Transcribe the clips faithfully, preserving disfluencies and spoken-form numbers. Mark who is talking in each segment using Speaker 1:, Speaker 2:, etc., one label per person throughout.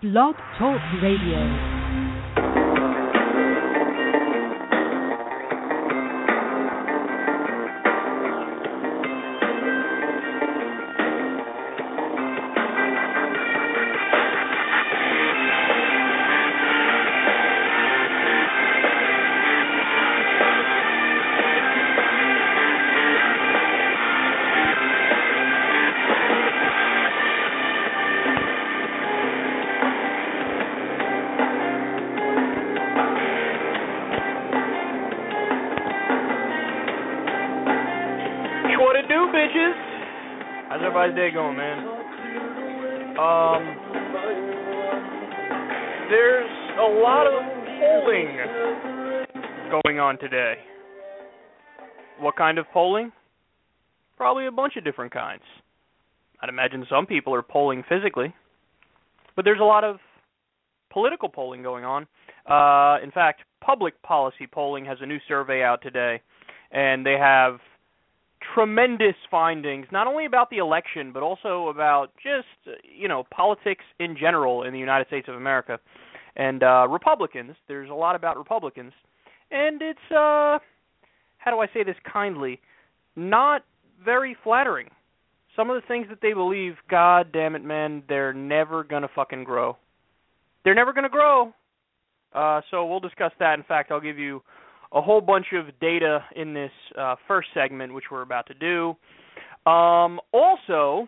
Speaker 1: Blog Talk Radio.
Speaker 2: How's day going, man? Um, there's a lot of polling going on today. What kind of polling? Probably a bunch of different kinds. I'd imagine some people are polling physically, but there's a lot of political polling going on. Uh, in fact, Public Policy Polling has a new survey out today, and they have tremendous findings, not only about the election, but also about just, you know, politics in general in the United States of America. And uh, Republicans, there's a lot about Republicans. And it's, uh, how do I say this kindly, not very flattering. Some of the things that they believe, God damn it, man, they're never going to fucking grow. They're never going to grow. Uh, so we'll discuss that. In fact, I'll give you a whole bunch of data in this uh, first segment, which we're about to do. Um, also,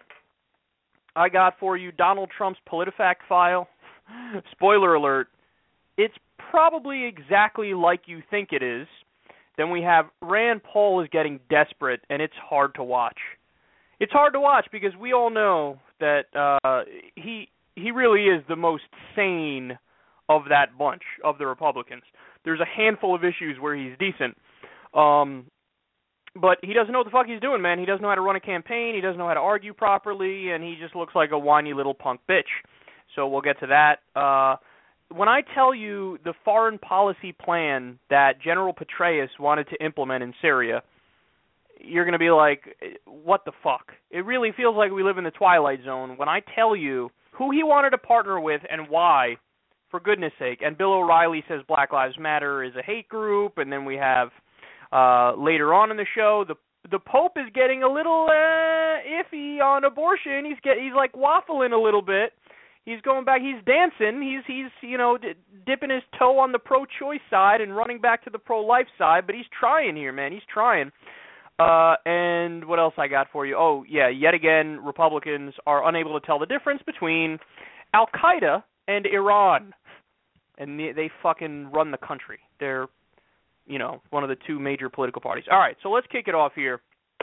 Speaker 2: I got for you Donald Trump's PolitiFact file. Spoiler alert, it's probably exactly like you think it is. Then we have Rand Paul is getting desperate, and it's hard to watch. It's hard to watch because we all know that uh, he he really is the most sane of that bunch, of the Republicans. There's a handful of issues where he's decent. Um, but he doesn't know what the fuck he's doing, man. He doesn't know how to run a campaign. He doesn't know how to argue properly, and he just looks like a whiny little punk bitch. So we'll get to that. Uh, when I tell you the foreign policy plan that General Petraeus wanted to implement in Syria, you're going to be like, what the fuck? It really feels like we live in the Twilight Zone when I tell you who he wanted to partner with and why. For goodness sake. And Bill O'Reilly says Black Lives Matter is a hate group, and then we have uh, later on in the show the the Pope is getting a little uh, iffy on abortion. He's get he's like waffling a little bit. He's going back. He's dancing. He's he's you know d- dipping his toe on the pro-choice side and running back to the pro-life side. But he's trying here, man. He's trying. Uh, and what else I got for you? Oh yeah, yet again, Republicans are unable to tell the difference between Al Qaeda and Iran, and they, they fucking run the country. They're, you know, one of the two major political parties. All right, so let's kick it off here.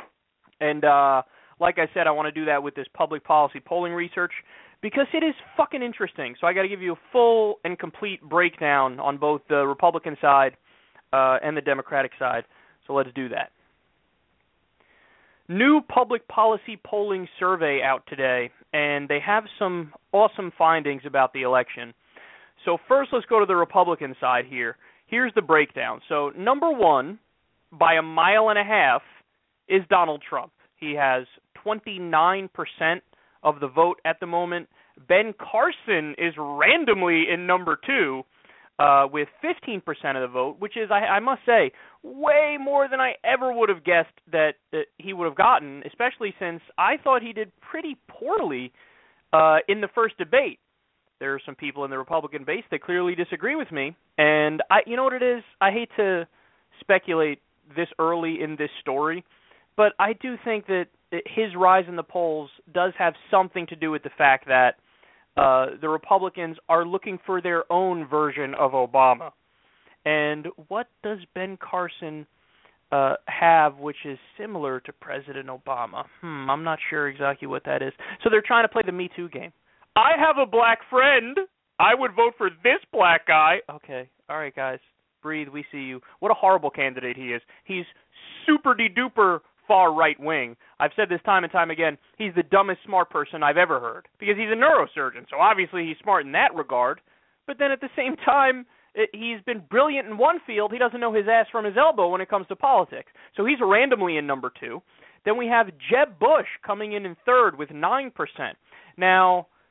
Speaker 2: And uh, like I said, I want to do that with this public policy polling research because it is fucking interesting. So I got to give you a full and complete breakdown on both the Republican side uh, and the Democratic side. So let's do that. New public policy polling survey out today, and they have some awesome findings about the election. So first, let's go to the Republican side here. Here's the breakdown. So number one, by a mile and a half, is Donald Trump. He has twenty-nine percent of the vote at the moment. Ben Carson is randomly in number two uh, with fifteen percent of the vote, which is, I, I must say, way more than I ever would have guessed that, that he would have gotten, especially since I thought he did pretty poorly uh, in the first debate. There are some people in the Republican base that clearly disagree with me, and I, you know what it is? I hate to speculate this early in this story, but I do think that his rise in the polls does have something to do with the fact that uh, the Republicans are looking for their own version of Obama. And what does Ben Carson uh, have which is similar to President Obama? Hmm, I'm not sure exactly what that is. So they're trying to play the Me Too game. I have a black friend. I would vote for this black guy. Okay, all right, guys. Breathe, we see you. What a horrible candidate he is. He's super-de-duper far right-wing. I've said this time and time again, he's the dumbest smart person I've ever heard because he's a neurosurgeon, so obviously he's smart in that regard. But then at the same time, it, he's been brilliant in one field. He doesn't know his ass from his elbow when it comes to politics. So he's randomly in number two. Then we have Jeb Bush coming in in third with nine percent. Now,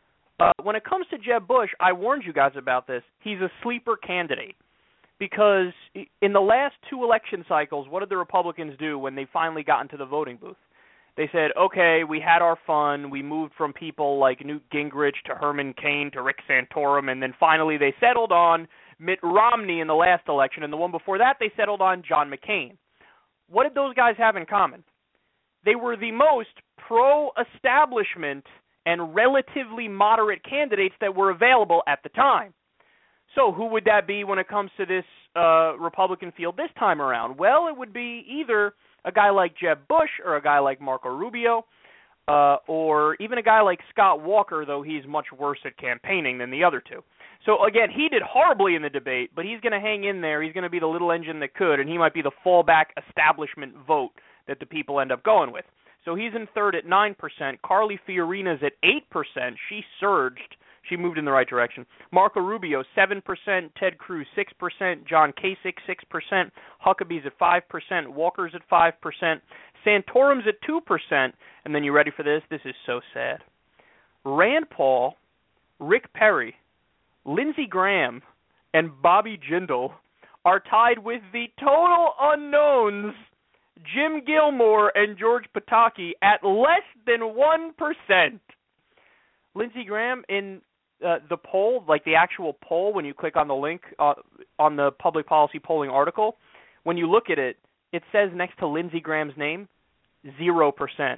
Speaker 2: Uh, when it comes to Jeb Bush, I warned you guys about this. He's a sleeper candidate because in the last two election cycles, what did the Republicans do when they finally got into the voting booth? They said, okay, we had our fun. We moved from people like Newt Gingrich to Herman Cain to Rick Santorum, and then finally they settled on Mitt Romney in the last election, and the one before that they settled on John McCain. What did those guys have in common? They were the most pro-establishment and relatively moderate candidates that were available at the time. So who would that be when it comes to this uh, Republican field this time around? Well, it would be either a guy like Jeb Bush or a guy like Marco Rubio uh, or even a guy like Scott Walker, though he's much worse at campaigning than the other two. So, again, he did horribly in the debate, but he's going to hang in there. He's going to be the little engine that could, and he might be the fallback establishment vote that the people end up going with. So he's in third at nine percent. Carly Fiorina's at eight percent. She surged. She moved in the right direction. Marco Rubio, seven percent. Ted Cruz, six percent. John Kasich, six percent. Huckabee's at five percent. Walker's at five percent. Santorum's at two percent. And then you ready for this? This is so sad. Rand Paul, Rick Perry, Lindsey Graham, and Bobby Jindal are tied with the total unknowns, Jim Gilmore and George Pataki, at less than one percent. Lindsey Graham, in uh, the poll, like the actual poll, when you click on the link uh, on the public policy polling article, when you look at it, it says next to Lindsey Graham's name, zero percent.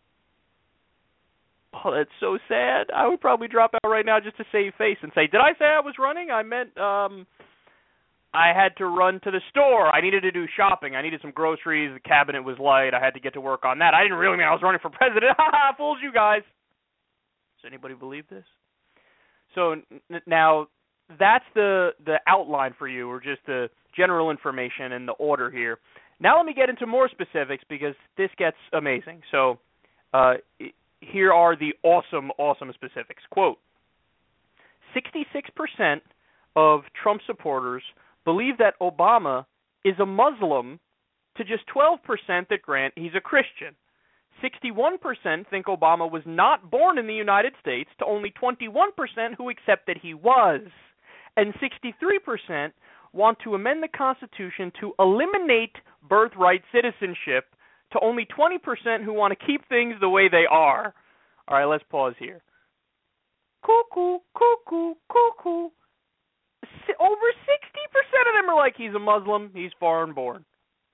Speaker 2: Oh, that's so sad. I would probably drop out right now just to save face and say, did I say I was running? I meant um, I had to run to the store. I needed to do shopping. I needed some groceries. The cabinet was light. I had to get to work on that. I didn't really mean I was running for president. Ha ha, fooled you guys. Does anybody believe this? So n- now that's the, the outline for you, or just the general information and the order here. Now let me get into more specifics because this gets amazing. So uh, here are the awesome, awesome specifics. Quote, sixty-six percent of Trump supporters believe that Obama is a Muslim, to just twelve percent that grant he's a Christian. sixty-one percent think Obama was not born in the United States, to only twenty-one percent who accept that he was. And sixty-three percent want to amend the Constitution to eliminate birthright citizenship, to only twenty percent who want to keep things the way they are. All right, let's pause here. Cuckoo, cuckoo, cuckoo. Over sixty percent of them are like, he's a Muslim, he's foreign born.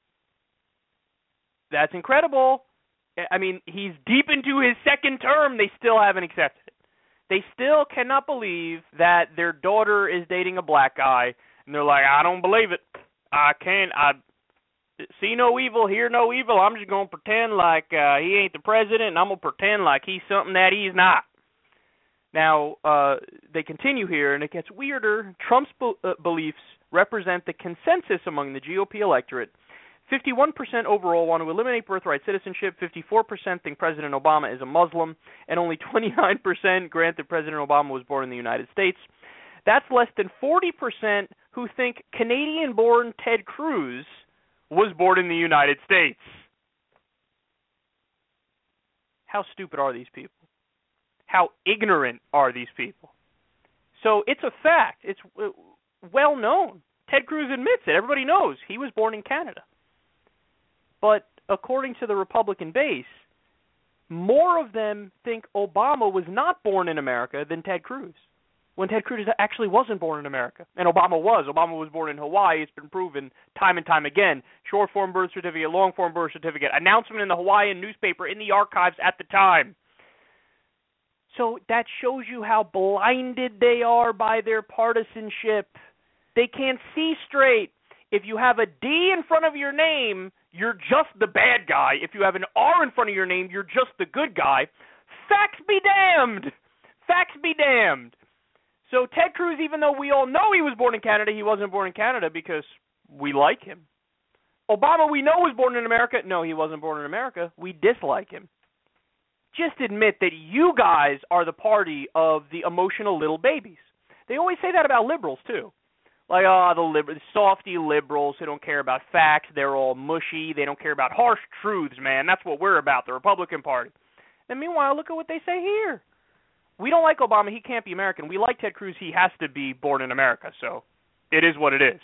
Speaker 2: That's incredible. I mean, he's deep into his second term. They still haven't accepted it. They still cannot believe that their daughter is dating a black guy, and they're like, I don't believe it. I can't. I see no evil, hear no evil. I'm just going to pretend like uh, he ain't the president, and I'm going to pretend like he's something that he's not. Now, uh, they continue here, and it gets weirder. Trump's be- uh, beliefs represent the consensus among the G O P electorate. fifty-one percent overall want to eliminate birthright citizenship, fifty-four percent think President Obama is a Muslim, and only twenty-nine percent grant that President Obama was born in the United States. That's less than forty percent who think Canadian-born Ted Cruz was born in the United States. How stupid are these people? How ignorant are these people? So it's a fact. It's well known. Ted Cruz admits it. Everybody knows he was born in Canada. But according to the Republican base, more of them think Obama was not born in America than Ted Cruz, when Ted Cruz actually wasn't born in America. And Obama was. Obama was born in Hawaii. It's been proven time and time again. Short-form birth certificate, long-form birth certificate, announcement in the Hawaiian newspaper, in the archives at the time. So that shows you how blinded they are by their partisanship. They can't see straight. If you have a D in front of your name, you're just the bad guy. If you have an R in front of your name, you're just the good guy. Facts be damned. Facts be damned. So Ted Cruz, even though we all know he was born in Canada, he wasn't born in Canada because we like him. Obama, we know, was born in America. No, he wasn't born in America. We dislike him. Just admit that you guys are the party of the emotional little babies. They always say that about liberals, too. Like, oh, the liber- softy liberals who don't care about facts. They're all mushy. They don't care about harsh truths, man. That's what we're about, the Republican Party. And meanwhile, look at what they say here. we don't like Obama, he can't be American. We like Ted Cruz, he has to be born in America. So it is what it is.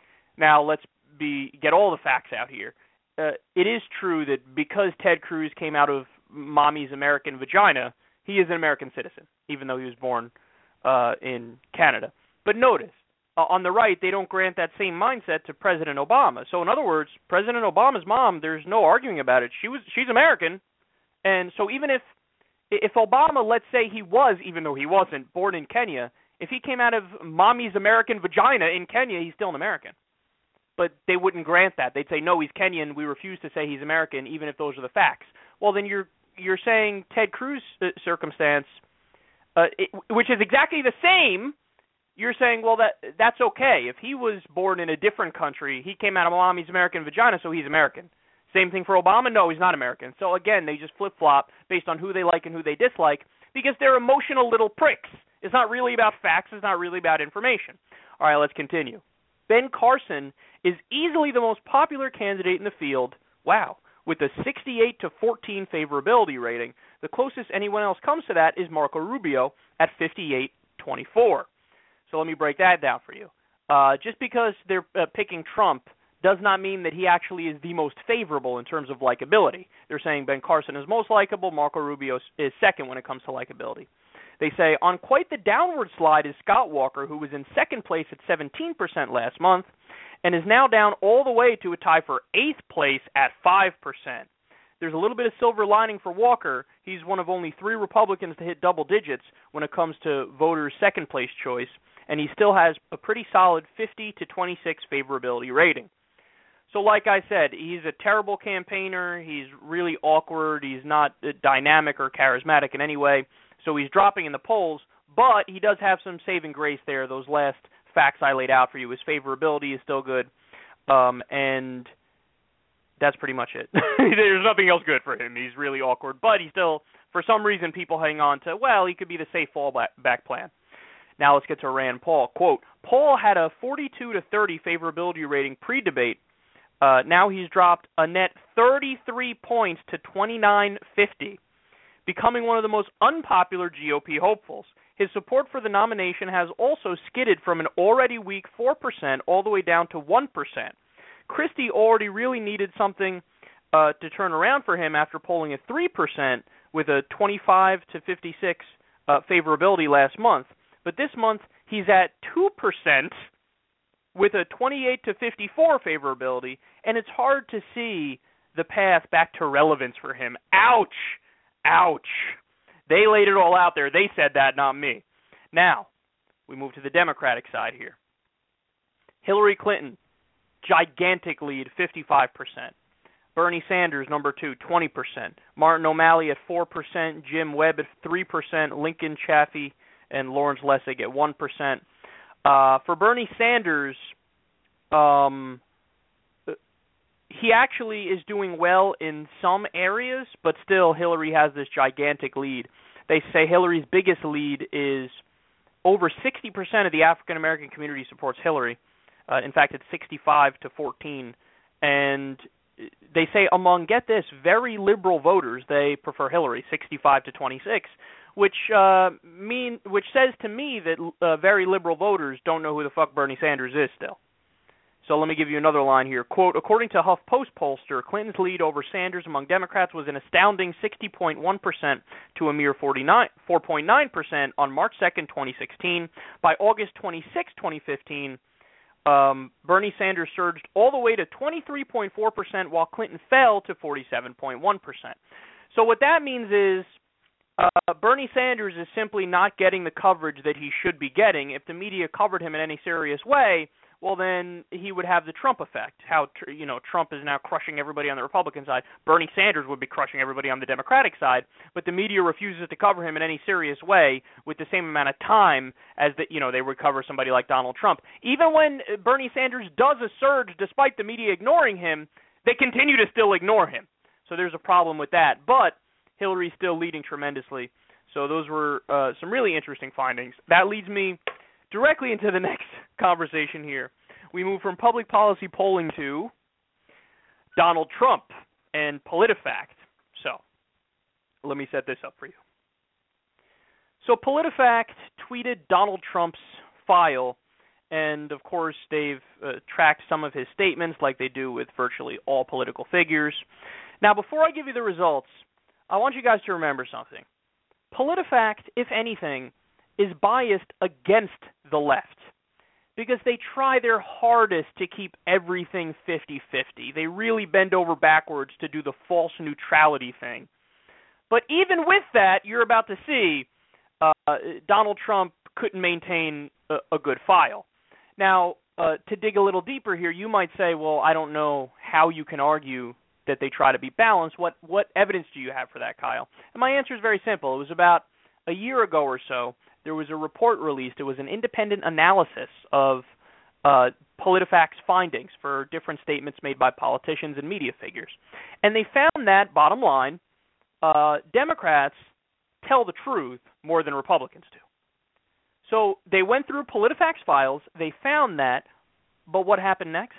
Speaker 2: Now let's be get all the facts out here. Uh, it is true that because Ted Cruz came out of mommy's American vagina, he is an American citizen, even though he was born uh, in Canada. But notice, uh, on the right, they don't grant that same mindset to President Obama. So in other words, President Obama's mom, there's no arguing about it. She was she's American, and so even if if Obama, let's say he was, even though he wasn't, born in Kenya, if he came out of mommy's American vagina in Kenya, he's still an American. But they wouldn't grant that. They'd say, no, he's Kenyan. We refuse to say he's American, even if those are the facts. Well, then you're you're saying Ted Cruz' circumstance, uh, it, which is exactly the same. You're saying, well, that that's okay. If he was born in a different country, he came out of mommy's American vagina, so he's American. Same thing for Obama. No, he's not American. So again, they just flip-flop based on who they like and who they dislike because they're emotional little pricks. It's not really about facts. It's not really about information. All right, let's continue. Ben Carson is easily the most popular candidate in the field, wow, with a sixty-eight to fourteen favorability rating. The closest anyone else comes to that is Marco Rubio at fifty-eight twenty-four. So let me break that down for you. Uh, just because they're uh, picking Trump does not mean that he actually is the most favorable in terms of likability. They're saying Ben Carson is most likable, Marco Rubio is second when it comes to likability. They say, on quite the downward slide is Scott Walker, who was in second place at seventeen percent last month, and is now down all the way to a tie for eighth place at five percent. There's a little bit of silver lining for Walker. He's one of only three Republicans to hit double digits when it comes to voters' second-place choice, and he still has a pretty solid fifty to twenty-six favorability rating. So like I said, he's a terrible campaigner. He's really awkward. He's not dynamic or charismatic in any way. So he's dropping in the polls, but he does have some saving grace there. Those last facts I laid out for you. His favorability is still good, um, and that's pretty much it. There's nothing else good for him. He's really awkward, but he still, for some reason, people hang on to, well, he could be the safe fallback plan. Now let's get to Rand Paul. Quote, Paul had a forty-two to thirty favorability rating pre-debate. Uh, now he's dropped a net thirty-three points to twenty-nine fifty. Becoming one of the most unpopular G O P hopefuls. His support for the nomination has also skidded from an already weak four percent all the way down to one percent. Christie already really needed something uh, to turn around for him after polling at three percent with a twenty-five to fifty-six uh, favorability last month. But this month he's at two percent with a twenty-eight to fifty-four favorability, and it's hard to see the path back to relevance for him. Ouch! Ouch. They laid it all out there. They said that, not me. Now, we move to the Democratic side here. Hillary Clinton, gigantic lead, fifty-five percent. Bernie Sanders, number two, twenty percent. Martin O'Malley at four percent. Jim Webb at three percent. Lincoln Chafee and Lawrence Lessig at one percent. Uh, for Bernie Sanders, um... he actually is doing well in some areas, but still Hillary has this gigantic lead. They say Hillary's biggest lead is over sixty percent of the African-American community supports Hillary. Uh, in fact, it's sixty-five to fourteen. And they say among, get this, very liberal voters, they prefer Hillary, sixty-five to twenty-six, which uh, mean which says to me that uh, very liberal voters don't know who the fuck Bernie Sanders is still. So let me give you another line here. Quote, according to HuffPost pollster, Clinton's lead over Sanders among Democrats was an astounding sixty point one percent to a mere four point nine percent on March second, twenty sixteen. By August twenty-sixth, twenty fifteen, um, Bernie Sanders surged all the way to twenty-three point four percent, while Clinton fell to forty-seven point one percent. So what that means is uh, Bernie Sanders is simply not getting the coverage that he should be getting. If the media covered him in any serious way, well, then he would have the Trump effect. How, you know, Trump is now crushing everybody on the Republican side. Bernie Sanders would be crushing everybody on the Democratic side, but the media refuses to cover him in any serious way with the same amount of time as, the, you know, they would cover somebody like Donald Trump. Even when Bernie Sanders does a surge despite the media ignoring him, they continue to still ignore him. So there's a problem with that. But Hillary's still leading tremendously. So those were uh, some really interesting findings. That leads me directly into the next conversation here. We move from public policy polling to Donald Trump and PolitiFact. So let me set this up for you. So PolitiFact tweeted Donald Trump's file, and of course they've uh, tracked some of his statements like they do with virtually all political figures. Now, before I give you the results, I want you guys to remember something. PolitiFact, if anything, is biased against the left because they try their hardest to keep everything fifty-fifty. They really bend over backwards to do the false neutrality thing. But even with that, you're about to see uh, Donald Trump couldn't maintain a, a good file. Now, uh, to dig a little deeper here, you might say, well, I don't know how you can argue that they try to be balanced. What what evidence do you have for that, Kyle? And my answer is very simple. It was about a year ago or so, there was a report released. It was an independent analysis of uh, PolitiFact's findings for different statements made by politicians and media figures. And they found that, bottom line, uh, Democrats tell the truth more than Republicans do. So they went through PolitiFact's files. They found that, but what happened next?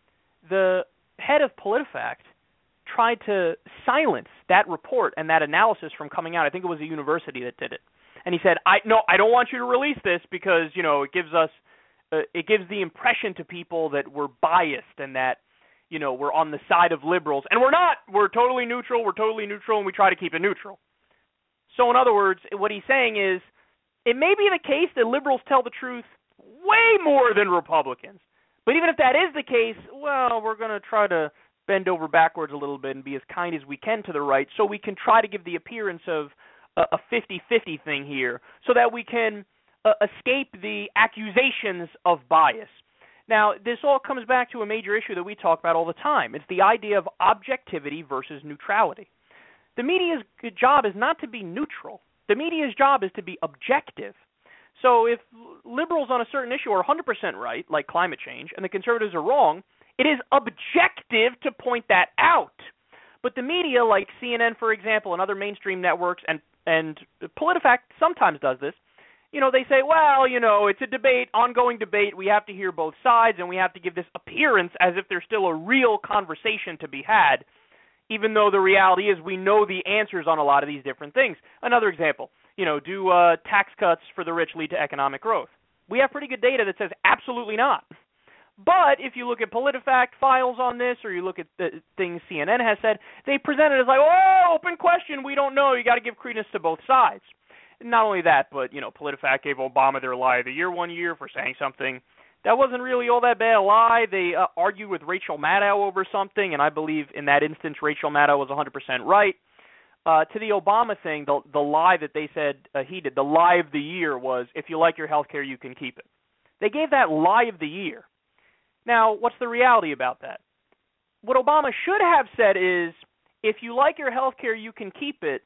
Speaker 2: The head of PolitiFact tried to silence that report and that analysis from coming out. I think it was a university that did it. And he said, "I no, I don't want you to release this because, you know, it gives us uh, it gives the impression to people that we're biased and that, you know, we're on the side of liberals. And we're not. We're totally neutral. We're totally neutral, and we try to keep it neutral." So in other words, what he's saying is, it may be the case that liberals tell the truth way more than Republicans. But even if that is the case, well, we're going to try to bend over backwards a little bit and be as kind as we can to the right so we can try to give the appearance of a fifty-fifty thing here so that we can uh, escape the accusations of bias. Now, this all comes back to a major issue that we talk about all the time. It's the idea of objectivity versus neutrality. The media's job is not to be neutral. The media's job is to be objective. So if liberals on a certain issue are one hundred percent right, like climate change, and the conservatives are wrong, it is objective to point that out. But the media, like C N N, for example, and other mainstream networks, and, and PolitiFact sometimes does this, you know, they say, well, you know, it's a debate, ongoing debate, we have to hear both sides, and we have to give this appearance as if there's still a real conversation to be had, even though the reality is we know the answers on a lot of these different things. Another example, you know, do uh, tax cuts for the rich lead to economic growth? We have pretty good data that says absolutely not. But if you look at PolitiFact files on this, or you look at the things C N N has said, they present it as like, oh, open question, we don't know. You got to give credence to both sides. And not only that, but, you know, PolitiFact gave Obama their lie of the year one year for saying something that wasn't really all that bad a lie. They uh, argued with Rachel Maddow over something, and I believe in that instance Rachel Maddow was one hundred percent right. Uh, to the Obama thing, the, the lie that they said uh, he did, the lie of the year was, if you like your health care, you can keep it. They gave that lie of the year. Now, what's the reality about that? What Obama should have said is, if you like your health care, you can keep it,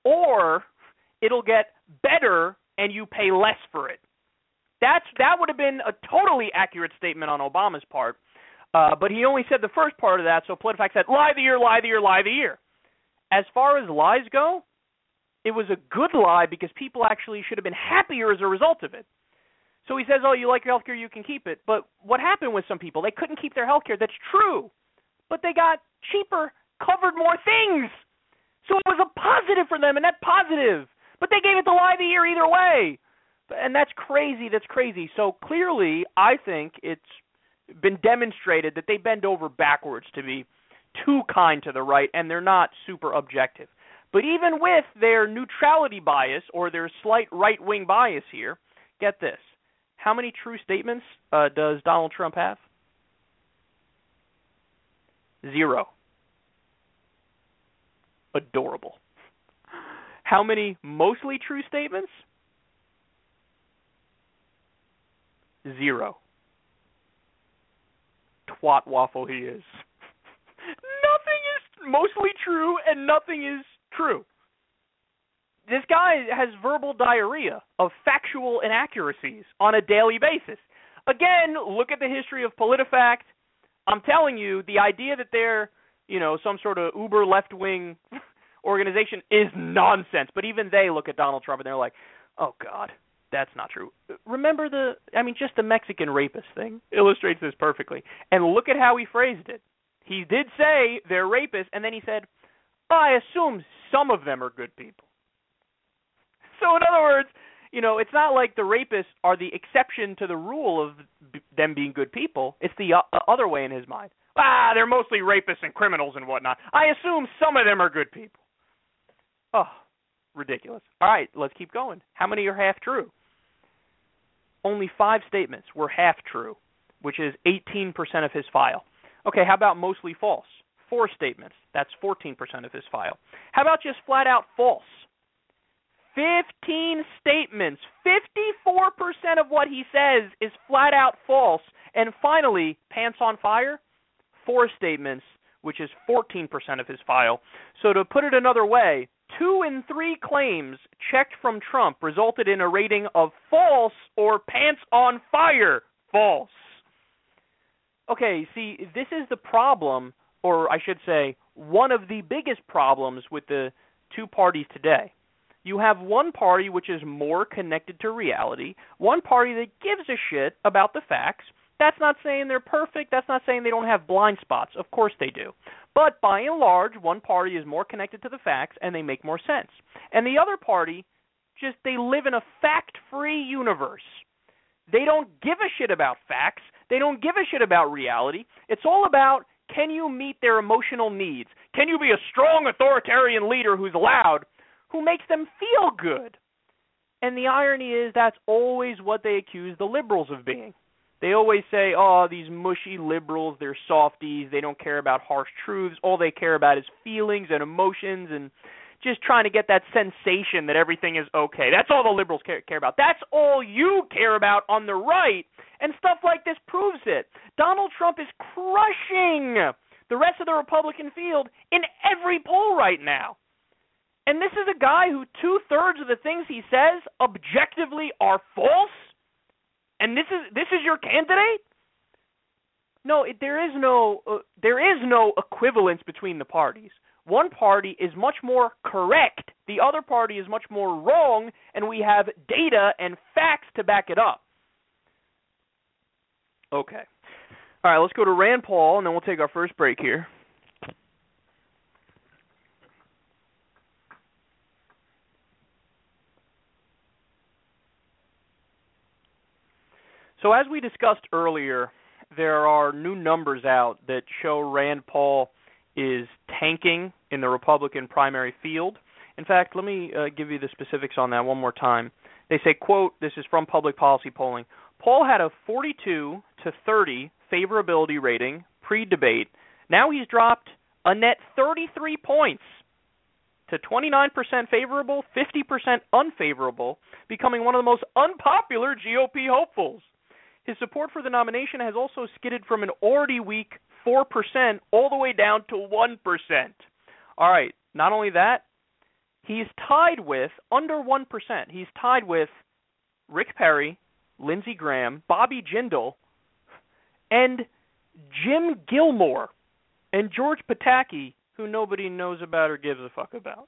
Speaker 2: or it'll get better and you pay less for it. That's That would have been a totally accurate statement on Obama's part, uh, but he only said the first part of that, so PolitiFact said, lie of the year, lie of the year, lie of the year. As far as lies go, it was a good lie because people actually should have been happier as a result of it. So he says, oh, you like your health care, you can keep it. But what happened with some people? They couldn't keep their health care. That's true. But they got cheaper, covered more things. So it was a positive for them, and net positive. But they gave it the lie of the year either way. And that's crazy. That's crazy. So clearly, I think it's been demonstrated that they bend over backwards to be too kind to the right, and they're not super objective. But even with their neutrality bias or their slight right-wing bias here, get this. How many true statements uh, does Donald Trump have? Zero. Adorable. How many mostly true statements? Zero. Twat waffle he is. Nothing is mostly true and nothing is true. This guy has verbal diarrhea of factual inaccuracies on a daily basis. Again, look at the history of PolitiFact. I'm telling you, the idea that they're, you know, some sort of uber left-wing organization is nonsense. But even they look at Donald Trump and they're like, oh, God, that's not true. Remember the, I mean, just the Mexican rapist thing illustrates this perfectly. And look at how he phrased it. He did say they're rapists, and then he said, oh, I assume some of them are good people. So in other words, You know, it's not like the rapists are the exception to the rule of b- them being good people. It's the uh, other way in his mind. Ah, they're mostly rapists and criminals and whatnot. I assume some of them are good people. Oh, ridiculous. All right, let's keep going. How many are half true? Only five statements were half true, which is eighteen percent of his file. Okay, how about mostly false? Four statements. That's fourteen percent of his file. How about just flat out false? fifteen statements. fifty-four percent of what he says is flat out false. And finally, pants on fire? Four statements, which is fourteen percent of his file. So to put it another way, two in three claims checked from Trump resulted in a rating of false or pants on fire. False. Okay, see, this is the problem, or I should say, one of the biggest problems with the two parties today. You have one party which is more connected to reality, one party that gives a shit about the facts. That's not saying they're perfect. That's not saying they don't have blind spots. Of course they do. But by and large, one party is more connected to the facts and they make more sense. And the other party, just they live in a fact-free universe. They don't give a shit about facts. They don't give a shit about reality. It's all about, can you meet their emotional needs? Can you be a strong authoritarian leader who's loud, who makes them feel good? And the irony is that's always what they accuse the liberals of being. They always say, oh, these mushy liberals, they're softies, they don't care about harsh truths, all they care about is feelings and emotions and just trying to get that sensation that everything is okay. That's all the liberals care, care about. That's all you care about on the right, and stuff like this proves it. Donald Trump is crushing the rest of the Republican field in every poll right now. And this is a guy who two-thirds of the things he says objectively are false? And this is this is your candidate? No, it, there is no uh, there is no equivalence between the parties. One party is much more correct, the other party is much more wrong, and we have data and facts to back it up. Okay. All right, let's go to Rand Paul, and then we'll take our first break here. So as we discussed earlier, there are new numbers out that show Rand Paul is tanking in the Republican primary field. In fact, let me uh, give you the specifics on that one more time. They say, quote, this is from Public Policy Polling, Paul had a forty-two to thirty favorability rating pre-debate. Now he's dropped a net thirty-three points to twenty-nine percent favorable, fifty percent unfavorable, becoming one of the most unpopular G O P hopefuls. His support for the nomination has also skidded from an already weak four percent all the way down to one percent. All right, not only that, he's tied with, under one percent, he's tied with Rick Perry, Lindsey Graham, Bobby Jindal, and Jim Gilmore, and George Pataki, who nobody knows about or gives a fuck about.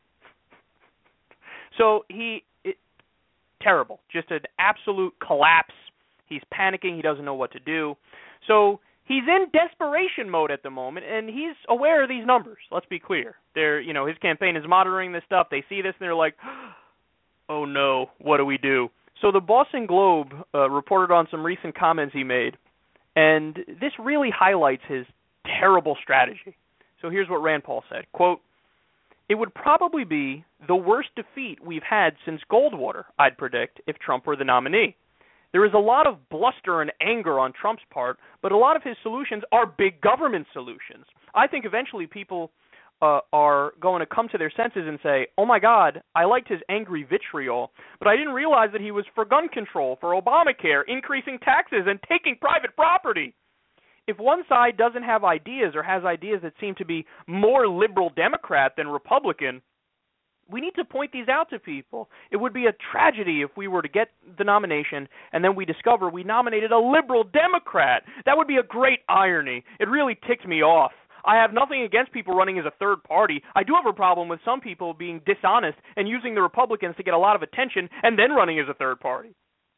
Speaker 2: So he, it, terrible, just an absolute collapse. He's panicking. He doesn't know what to do. So he's in desperation mode at the moment, and he's aware of these numbers. Let's be clear. They're, you know, his campaign is monitoring this stuff. They see this, and they're like, oh, no, what do we do? So the Boston Globe uh, reported on some recent comments he made, and this really highlights his terrible strategy. So here's what Rand Paul said, quote, it would probably be the worst defeat we've had since Goldwater, I'd predict, if Trump were the nominee. There is a lot of bluster and anger on Trump's part, but a lot of his solutions are big government solutions. I think eventually people uh, are going to come to their senses and say, oh my God, I liked his angry vitriol, but I didn't realize that he was for gun control, for Obamacare, increasing taxes, and taking private property. If one side doesn't have ideas or has ideas that seem to be more liberal Democrat than Republican, we need to point these out to people. It would be a tragedy if we were to get the nomination and then we discover we nominated a liberal Democrat. That would be a great irony. It really ticked me off. I have nothing against people running as a third party. I do have a problem with some people being dishonest and using the Republicans to get a lot of attention and then running as a third party.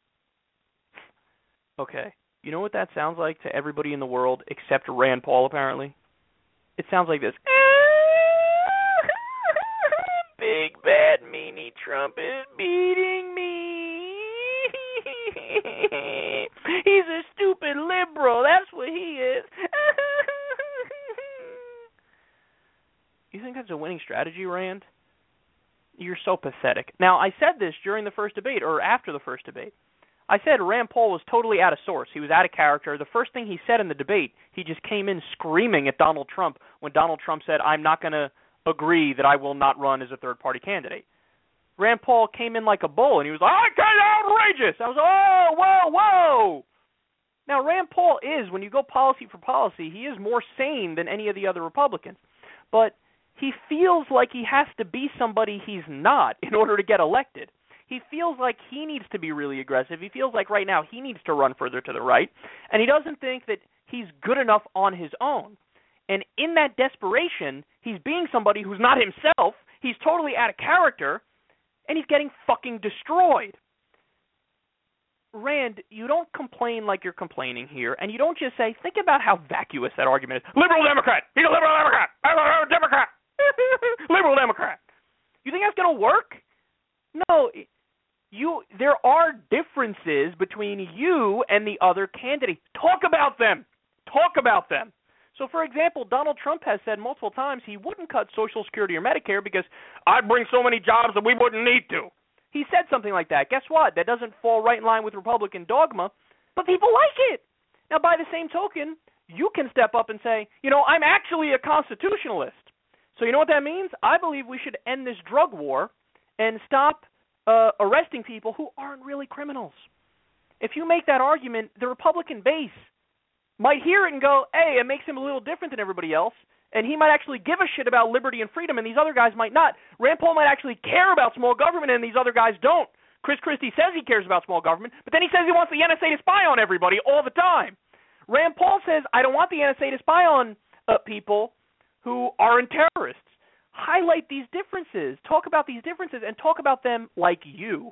Speaker 2: Okay, you know what that sounds like to everybody in the world except Rand Paul, apparently? It sounds like this. Big bad meanie Trump is beating me. He's a stupid liberal. That's what he is. You think that's a winning strategy, Rand? You're so pathetic. Now, I said this during the first debate, or after the first debate. I said Rand Paul was totally out of source. He was out of character. The first thing he said in the debate, he just came in screaming at Donald Trump when Donald Trump said, I'm not going to agree that I will not run as a third-party candidate. Rand Paul came in like a bull, and he was like, I can't outrageous. I was like, oh, whoa, whoa. Now, Rand Paul is, when you go policy for policy, he is more sane than any of the other Republicans. But he feels like he has to be somebody he's not in order to get elected. He feels like he needs to be really aggressive. He feels like right now he needs to run further to the right. And he doesn't think that he's good enough on his own. And in that desperation, he's being somebody who's not himself. He's totally out of character. And he's getting fucking destroyed. Rand, you don't complain like you're complaining here. And you don't just say, think about how vacuous that argument is. Liberal Democrat. He's a liberal Democrat. Democrat. Liberal Democrat. You think that's going to work? No. You, there are differences between you and the other candidate. Talk about them. Talk about them. So, for example, Donald Trump has said multiple times he wouldn't cut Social Security or Medicare because I'd bring so many jobs that we wouldn't need to. He said something like that. Guess what? That doesn't fall right in line with Republican dogma, but people like it. Now, by the same token, you can step up and say, you know, I'm actually a constitutionalist. So you know what that means? I believe we should end this drug war and stop Uh, arresting people who aren't really criminals. If you make that argument, the Republican base might hear it and go, hey, it makes him a little different than everybody else, and he might actually give a shit about liberty and freedom, and these other guys might not. Rand Paul might actually care about small government, and these other guys don't. Chris Christie says he cares about small government, but then he says he wants the N S A to spy on everybody all the time. Rand Paul says, I don't want the N S A to spy on uh, people who aren't terrorists. Highlight these differences. Talk about these differences and talk about them like you,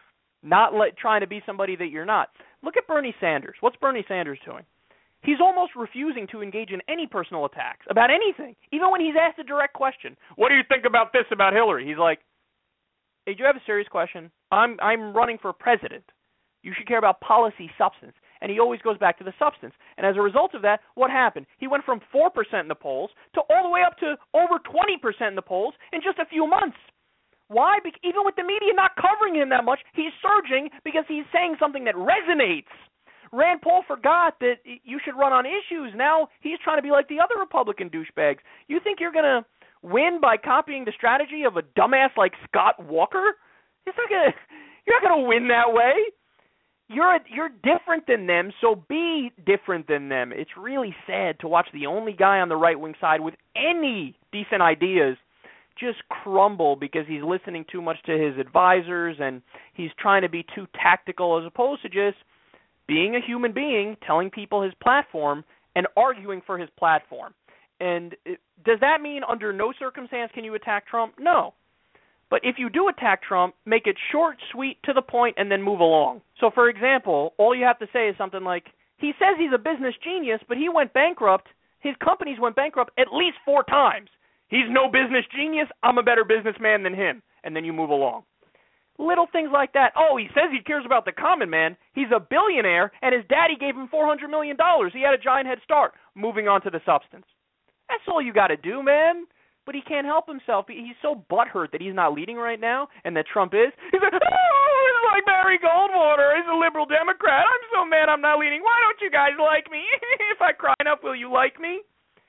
Speaker 2: not let, trying to be somebody that you're not. Look at Bernie Sanders. What's Bernie Sanders doing? He's almost refusing to engage in any personal attacks about anything, even when he's asked a direct question. What do you think about this about Hillary? He's like, hey, do you have a serious question? I'm I'm running for president. You should care about policy substance. And he always goes back to the substance. And as a result of that, what happened? He went from four percent in the polls to all the way up to over twenty percent in the polls in just a few months. Why? Because even with the media not covering him that much, he's surging because he's saying something that resonates. Rand Paul forgot that you should run on issues. Now he's trying to be like the other Republican douchebags. You think you're going to win by copying the strategy of a dumbass like Scott Walker? It's not gonna, you're not going to win that way. You're a, you're different than them, so be different than them. It's really sad to watch the only guy on the right-wing side with any decent ideas just crumble because he's listening too much to his advisors and he's trying to be too tactical as opposed to just being a human being, telling people his platform, and arguing for his platform. And it, does that mean under no circumstance can you attack Trump? No. But if you do attack Trump, make it short, sweet, to the point, and then move along. So, for example, all you have to say is something like, he says he's a business genius, but he went bankrupt. His companies went bankrupt at least four times. He's no business genius. I'm a better businessman than him. And then you move along. Little things like that. Oh, he says he cares about the common man. He's a billionaire, and his daddy gave him four hundred million dollars. He had a giant head start. Moving on to the substance. That's all you got to do, man. But he can't help himself. He's so butthurt that he's not leading right now and that Trump is. He's like, oh, it's like Barry Goldwater. He's a liberal Democrat. I'm so mad I'm not leading. Why don't you guys like me? If I cry enough, will you like me?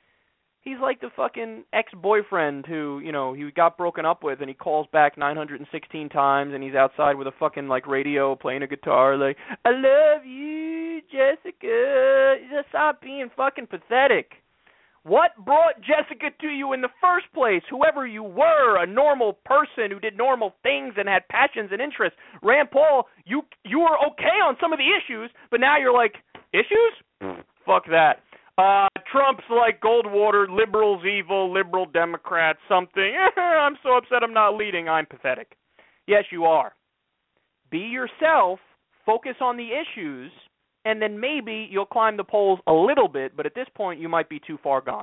Speaker 2: He's like the fucking ex-boyfriend who, you know, he got broken up with and he calls back nine hundred sixteen times and he's outside with a fucking, like, radio playing a guitar like, I love you, Jessica. Just stop being fucking pathetic. What brought Jessica to you in the first place? Whoever you were, a normal person who did normal things and had passions and interests. Rand Paul, you you were okay on some of the issues, but now you're like, issues? Fuck that. Uh, Trump's like Goldwater, liberals evil, liberal Democrats, something. I'm so upset I'm not leading. I'm pathetic. Yes, you are. Be yourself, focus on the issues, and then maybe you'll climb the polls a little bit, but at this point you might be too far gone.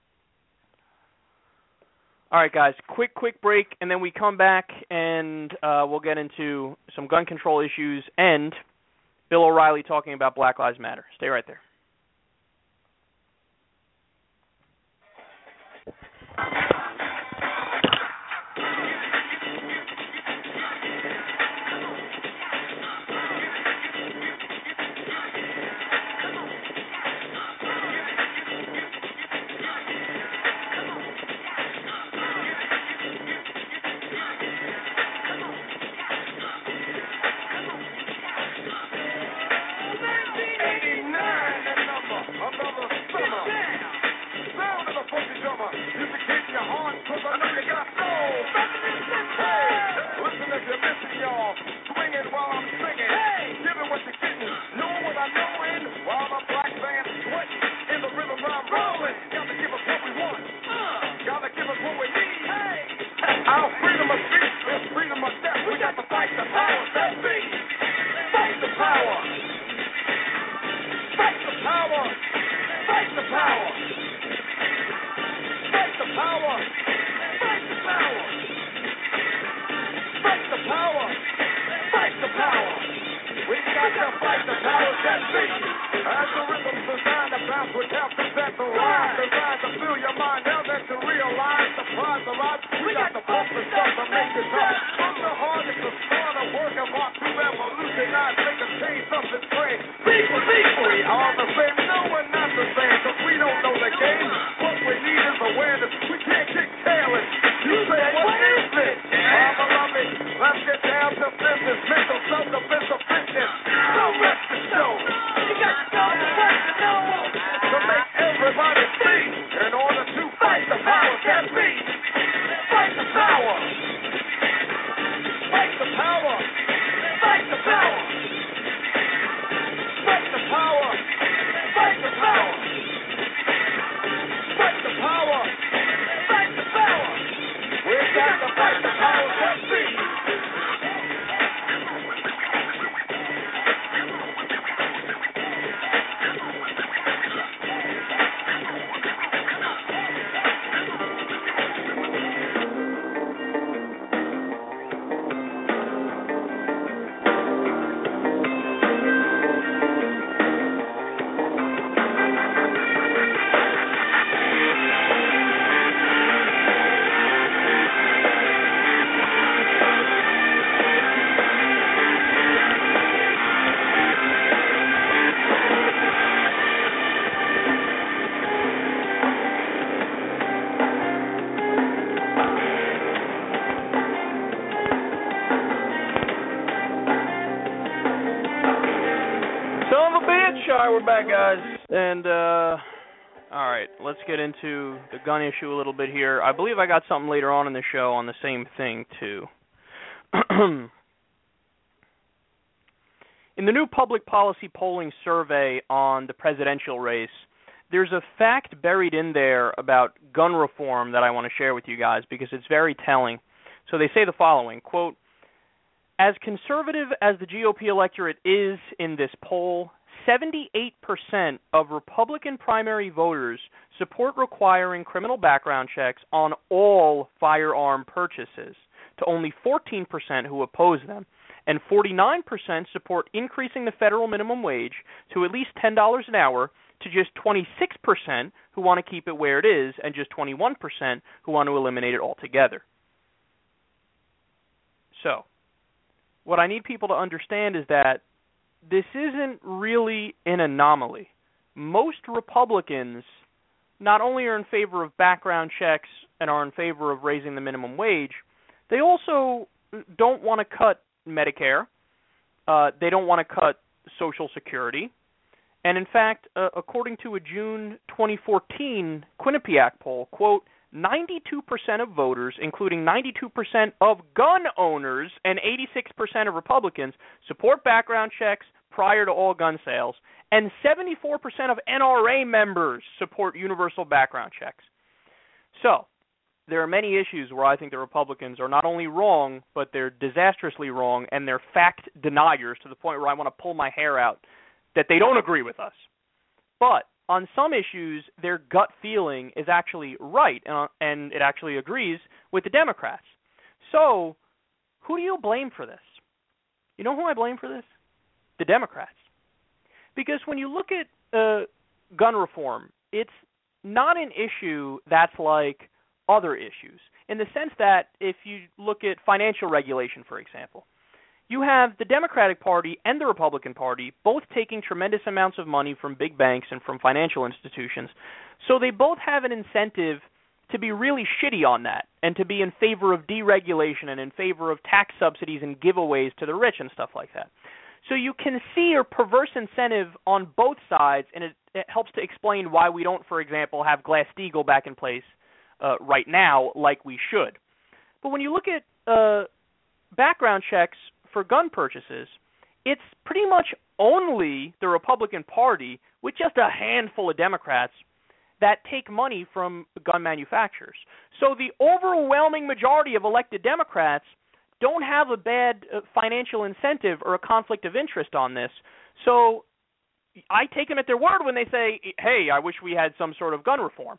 Speaker 2: All right, guys, quick, quick break, and then we come back and uh, we'll get into some gun control issues and Bill O'Reilly talking about Black Lives Matter. Stay right there. We're back, guys, and uh, all right, let's get into the gun issue a little bit here. I believe I got something later on in the show on the same thing, too. In the new public policy polling survey on the presidential race, there's a fact buried in there about gun reform that I want to share with you guys because it's very telling. So they say the following, quote, as conservative as the G O P electorate is in this poll, seventy-eight percent of Republican primary voters support requiring criminal background checks on all firearm purchases, to only fourteen percent who oppose them, and forty-nine percent support increasing the federal minimum wage to at least ten dollars an hour, to just twenty-six percent who want to keep it where it is, and just twenty-one percent who want to eliminate it altogether. So, what I need people to understand is that this isn't really an anomaly. Most Republicans not only are in favor of background checks and are in favor of raising the minimum wage, they also don't want to cut Medicare. Uh, they don't want to cut Social Security. And in fact, uh, according to a June twenty fourteen Quinnipiac poll, quote, ninety-two percent of voters, including ninety-two percent of gun owners and eighty-six percent of Republicans, support background checks prior to all gun sales, and seventy-four percent of N R A members support universal background checks. So, there are many issues where I think the Republicans are not only wrong, but they're disastrously wrong, and they're fact deniers to the point where I want to pull my hair out that they don't agree with us. But on some issues, their gut feeling is actually right, and, and it actually agrees with the Democrats. So, who do you blame for this? You know who I blame for this? The Democrats. Because when you look at uh, gun reform, it's not an issue that's like other issues, in the sense that if you look at financial regulation, for example, you have the Democratic Party and the Republican Party both taking tremendous amounts of money from big banks and from financial institutions, so they both have an incentive to be really shitty on that and to be in favor of deregulation and in favor of tax subsidies and giveaways to the rich and stuff like that. So you can see a perverse incentive on both sides, and it, it helps to explain why we don't, for example, have Glass-Steagall back in place uh, right now like we should. But when you look at uh, background checks for gun purchases, it's pretty much only the Republican Party, with just a handful of Democrats, that take money from gun manufacturers. So the overwhelming majority of elected Democrats don't have a bad uh, financial incentive or a conflict of interest on this. So I take them at their word when they say, hey, I wish we had some sort of gun reform.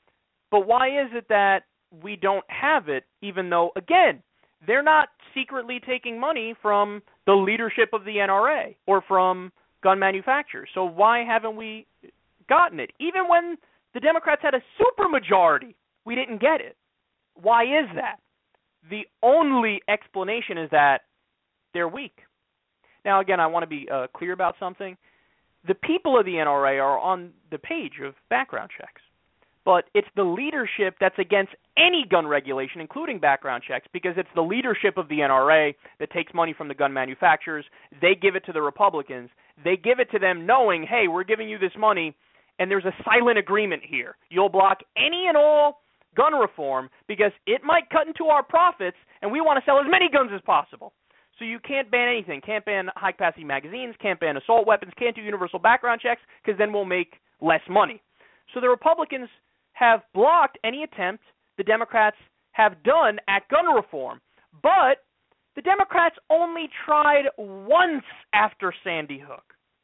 Speaker 2: But why is it that we don't have it, even though, again, they're not secretly taking money from the leadership of the N R A or from gun manufacturers? So why haven't we gotten it? Even when the Democrats had a supermajority, we didn't get it. Why is that? The only explanation is that they're weak. Now, again, I want to be uh, clear about something. The people of the N R A are on the page of background checks, but it's the leadership that's against any gun regulation, including background checks, because it's the leadership of the N R A that takes money from the gun manufacturers. They give it to the Republicans. They give it to them knowing, hey, we're giving you this money, and there's a silent agreement here. You'll block any and all gun reform because it might cut into our profits, and we want to sell as many guns as possible. So you can't ban anything. Can't ban high-capacity magazines, can't ban assault weapons, can't do universal background checks, because then we'll make less money. So the Republicans have blocked any attempt the Democrats have done at gun reform. But the Democrats only tried once after Sandy Hook.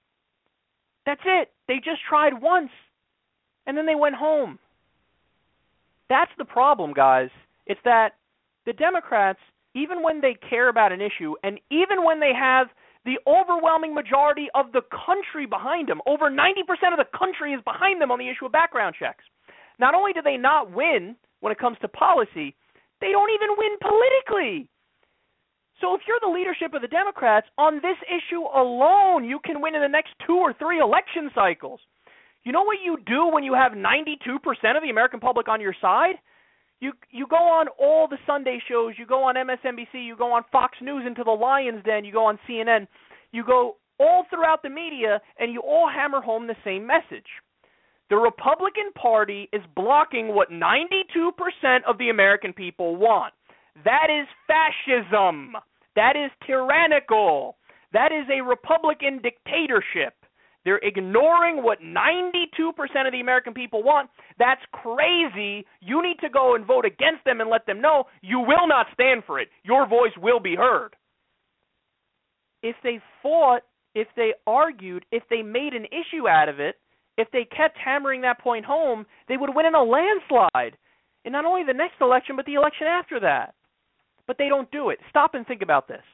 Speaker 2: That's it. They just tried once, and then they went home. That's the problem, guys. It's that the Democrats, even when they care about an issue, and even when they have the overwhelming majority of the country behind them, over ninety percent of the country is behind them on the issue of background checks, not only do they not win when it comes to policy, they don't even win politically. So if you're the leadership of the Democrats, on this issue alone, you can win in the next two or three election cycles. You know what you do when you have ninety-two percent of the American public on your side? You you go on all the Sunday shows, you go on M S N B C, you go on Fox News into the Lion's Den, you go on C N N, you go all throughout the media, and you all hammer home the same message. The Republican Party is blocking what ninety-two percent of the American people want. That is fascism. That is tyrannical. That is a Republican dictatorship. They're ignoring what ninety-two percent of the American people want. That's crazy. You need to go and vote against them and let them know you will not stand for it. Your voice will be heard. If they fought, if they argued, if they made an issue out of it, if they kept hammering that point home, they would win in a landslide. And not only the next election, but the election after that. But they don't do it. Stop and think about this.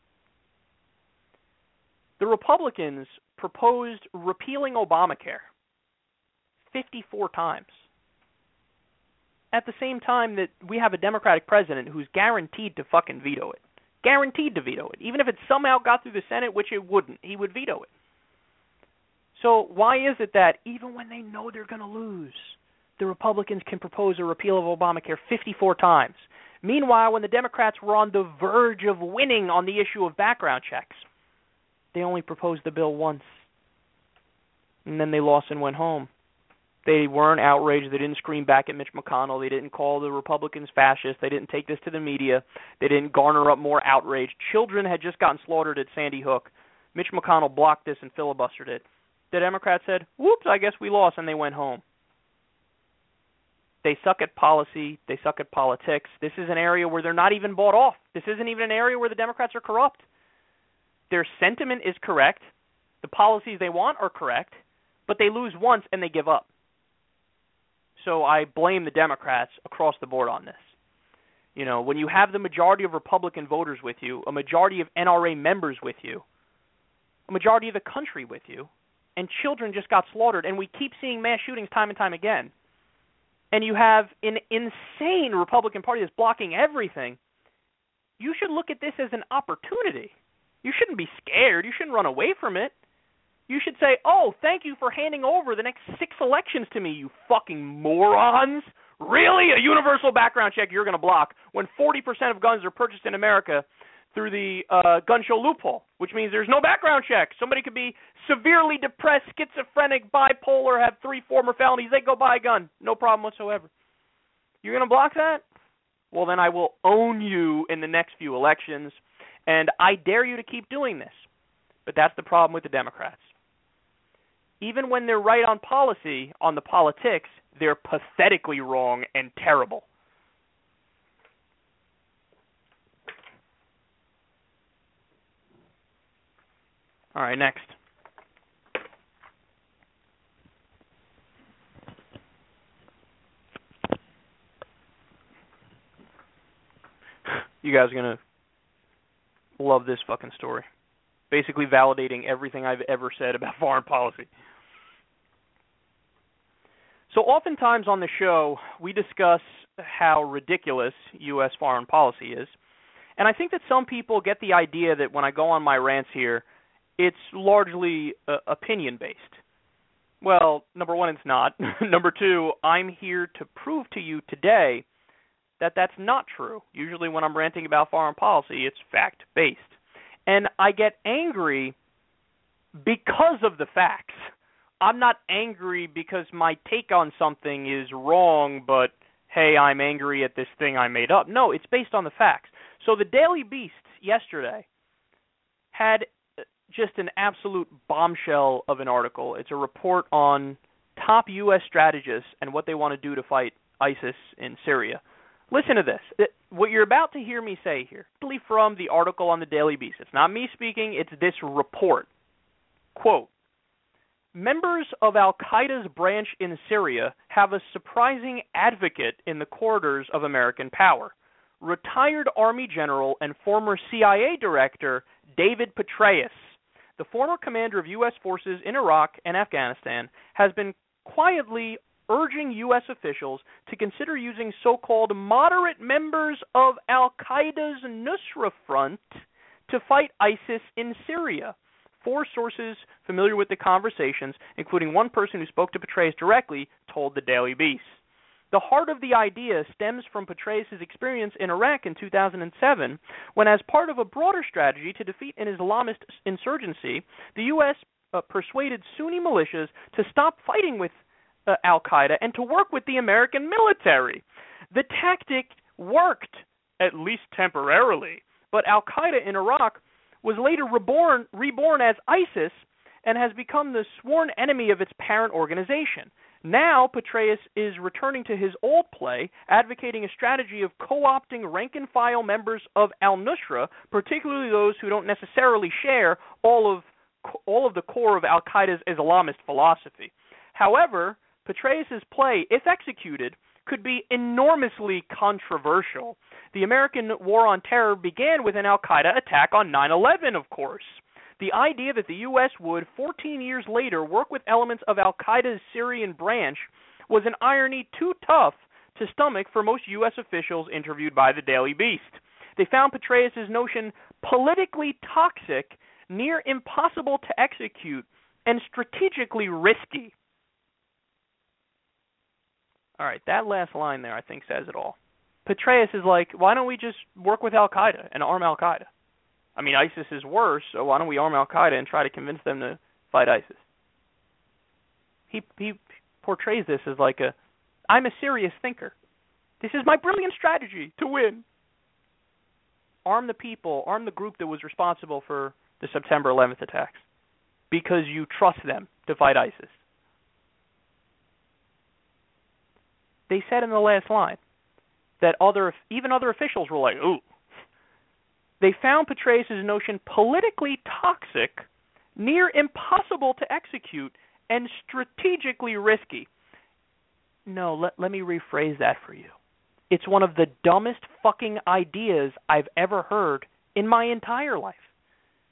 Speaker 2: The Republicans proposed repealing Obamacare fifty-four times. At the same time that we have a Democratic president who's guaranteed to fucking veto it. Guaranteed to veto it. Even if it somehow got through the Senate, which it wouldn't, he would veto it. So why is it that even when they know they're going to lose, the Republicans can propose a repeal of Obamacare fifty-four times? Meanwhile, when the Democrats were on the verge of winning on the issue of background checks, they only proposed the bill once. And then they lost and went home. They weren't outraged. They didn't scream back at Mitch McConnell. They didn't call the Republicans fascist. They didn't take this to the media. They didn't garner up more outrage. Children had just gotten slaughtered at Sandy Hook. Mitch McConnell blocked this and filibustered it. The Democrats said, whoops, I guess we lost, and they went home. They suck at policy. They suck at politics. This is an area where they're not even bought off. This isn't even an area where the Democrats are corrupt. Their sentiment is correct. The policies they want are correct, but they lose once and they give up. So I blame the Democrats across the board on this. You know, when you have the majority of Republican voters with you, a majority of N R A members with you, a majority of the country with you, and children just got slaughtered, and we keep seeing mass shootings time and time again, and you have an insane Republican Party that's blocking everything, you should look at this as an opportunity. You shouldn't be scared. You shouldn't run away from it. You should say, oh, thank you for handing over the next six elections to me, you fucking morons. Really? A universal background check you're going to block when forty percent of guns are purchased in America through the uh, gun show loophole, which means there's no background check. Somebody could be severely depressed, schizophrenic, bipolar, have three former felonies. They go buy a gun. No problem whatsoever. You're going to block that? Well, then I will own you in the next few elections, and I dare you to keep doing this. But that's the problem with the Democrats. Even when they're right on policy, on the politics, they're pathetically wrong and terrible. All right, next. You guys are going to love this fucking story. Basically validating everything I've ever said about foreign policy. So oftentimes on the show, we discuss how ridiculous U S foreign policy is. And I think that some people get the idea that when I go on my rants here, it's largely uh, opinion-based. Well, number one, it's not. Number two, I'm here to prove to you today that that's not true. Usually when I'm ranting about foreign policy, it's fact-based. And I get angry because of the facts. I'm not angry because my take on something is wrong, but, hey, I'm angry at this thing I made up. No, it's based on the facts. So the Daily Beast yesterday had just an absolute bombshell of an article. It's a report on top U S strategists and what they want to do to fight ISIS in Syria. Listen to this. What you're about to hear me say here, from the article on the Daily Beast. It's not me speaking, it's this report. Quote, members of Al-Qaeda's branch in Syria have a surprising advocate in the corridors of American power. Retired Army General and former C I A Director David Petraeus, the former commander of U S forces in Iraq and Afghanistan, has been quietly urging U S officials to consider using so-called moderate members of Al-Qaeda's Nusra Front to fight ISIS in Syria. Four sources familiar with the conversations, including one person who spoke to Petraeus directly, told the Daily Beast. The heart of the idea stems from Petraeus' experience in Iraq in two thousand seven, when as part of a broader strategy to defeat an Islamist insurgency, the U S uh, persuaded Sunni militias to stop fighting with uh, Al-Qaeda and to work with the American military. The tactic worked, at least temporarily, but Al-Qaeda in Iraq was later reborn, reborn as ISIS and has become the sworn enemy of its parent organization. Now, Petraeus is returning to his old play, advocating a strategy of co-opting rank-and-file members of al-Nusra, particularly those who don't necessarily share all of all of the core of al-Qaeda's Islamist philosophy. However, Petraeus' play, if executed, could be enormously controversial. The American war on terror began with an al-Qaeda attack on nine eleven, of course. The idea that the U S would, fourteen years later, work with elements of al-Qaeda's Syrian branch was an irony too tough to stomach for most U S officials interviewed by the Daily Beast. They found Petraeus' notion politically toxic, near impossible to execute, and strategically risky. All right, that last line there, I think, says it all. Petraeus is like, why don't we just work with al-Qaeda and arm al-Qaeda? I mean, ISIS is worse, so why don't we arm al-Qaeda and try to convince them to fight ISIS? He he portrays this as like a, I'm a serious thinker. This is my brilliant strategy to win. Arm the people, arm the group that was responsible for the September eleventh attacks, because you trust them to fight ISIS. They said in the last line that other, even other officials were like, ooh. They found Petraeus' notion politically toxic, near impossible to execute, and strategically risky. No, let, let me rephrase that for you. It's one of the dumbest fucking ideas I've ever heard in my entire life.